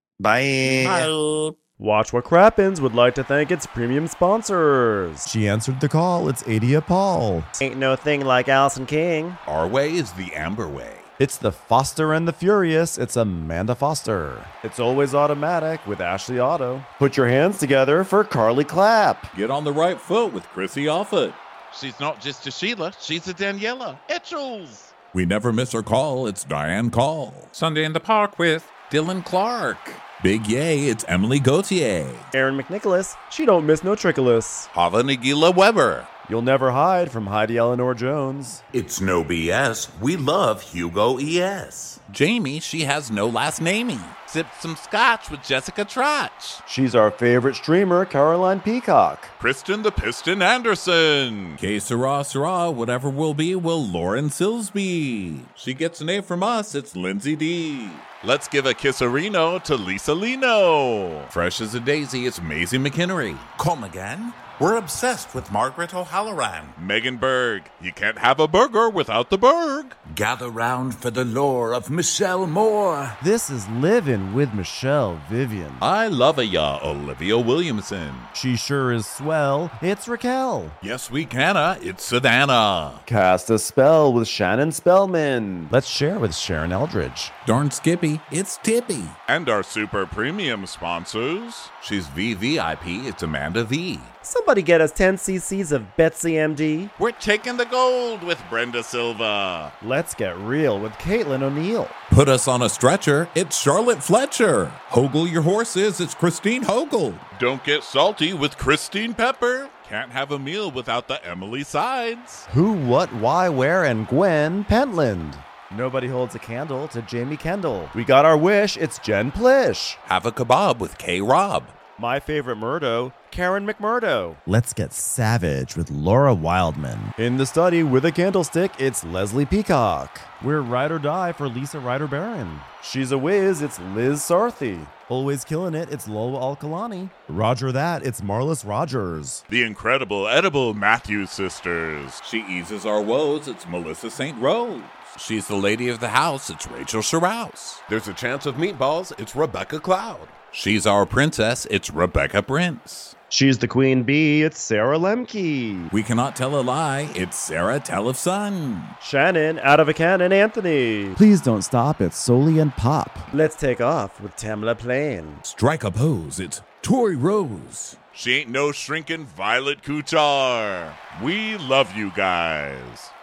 Bye. Bye. Watch What Crappens would like to thank its premium sponsors. She answered the call. It's Adia Paul. Ain't no thing like Allison King. Our way is the Amber way. It's the Foster and the Furious. It's Amanda Foster. It's Always Automatic with Ashley Otto. Put your hands together for Carly Clapp. Get on the right foot with Chrissy Offit. She's not just a Sheila, she's a Daniela Etchells. We never miss her call. It's Diane Call. Sunday in the Park with Dylan Clark. Big yay, it's Emily Gauthier. Aaron McNicholas. She don't miss no trickolas. Hava Nagila Weber. You'll never hide from Heidi Eleanor Jones. It's no B S. We love Hugo E S. Jamie, she has no last namey. Sipped some scotch with Jessica Trotch. She's our favorite streamer, Caroline Peacock. Kristen the Piston Anderson. Que sera, sera, whatever will be, will Lauren Silsby. She gets an A from us, it's Lindsay D. Let's give a kisserino to Lisa Lino. Fresh as a daisy, it's Maisie McKinnery. Come again? We're obsessed with Margaret O'Halloran. Megan Berg. You can't have a burger without the Berg. Gather round for the lore of Michelle Moore. This is Living with Michelle Vivian. I love a ya, Olivia Williamson. She sure is swell. It's Raquel. Yes, we canna, it's Savannah. Cast a spell with Shannon Spellman. Let's share with Sharon Eldridge. Darn Skippy, it's Tippy. And our super premium sponsors. She's V V I P, it's Amanda V. Somebody get us ten cc's of Betsy M D. We're taking the gold with Brenda Silva. Let's get real with Caitlin O'Neill. Put us on a stretcher, it's Charlotte Fletcher. Hoggle your horses, it's Christine Hoggle. Don't get salty with Christine Pepper. Can't have a meal without the Emily Sides. Who, what, why, where, and Gwen Pentland. Nobody holds a candle to Jamie Kendall. We got our wish, it's Jen Plish. Have a kebab with K. Rob. My favorite Murdo, Karen McMurdo. Let's get savage with Laura Wildman. In the study with a candlestick, it's Leslie Peacock. We're ride or die for Lisa Ryder Barron. She's a whiz, it's Liz Sarthy. Always killing it, it's Lola Alkalani. Roger that, it's Marlis Rogers. The incredible edible Matthews sisters. She eases our woes, it's Melissa Saint Rose. She's the lady of the house, it's Rachel Sherrouse. There's a chance of meatballs, it's Rebecca Cloud. She's our princess, it's Rebecca Prince. She's the queen bee, it's Sarah Lemke. We cannot tell a lie, it's Sarah Tellefson. Shannon, out of a cannon, Anthony. Please don't stop, it's Soli and Pop. Let's take off with Tamla Plain. Strike a pose, it's Tori Rose. She ain't no shrinking Violet Kuchar. We love you guys.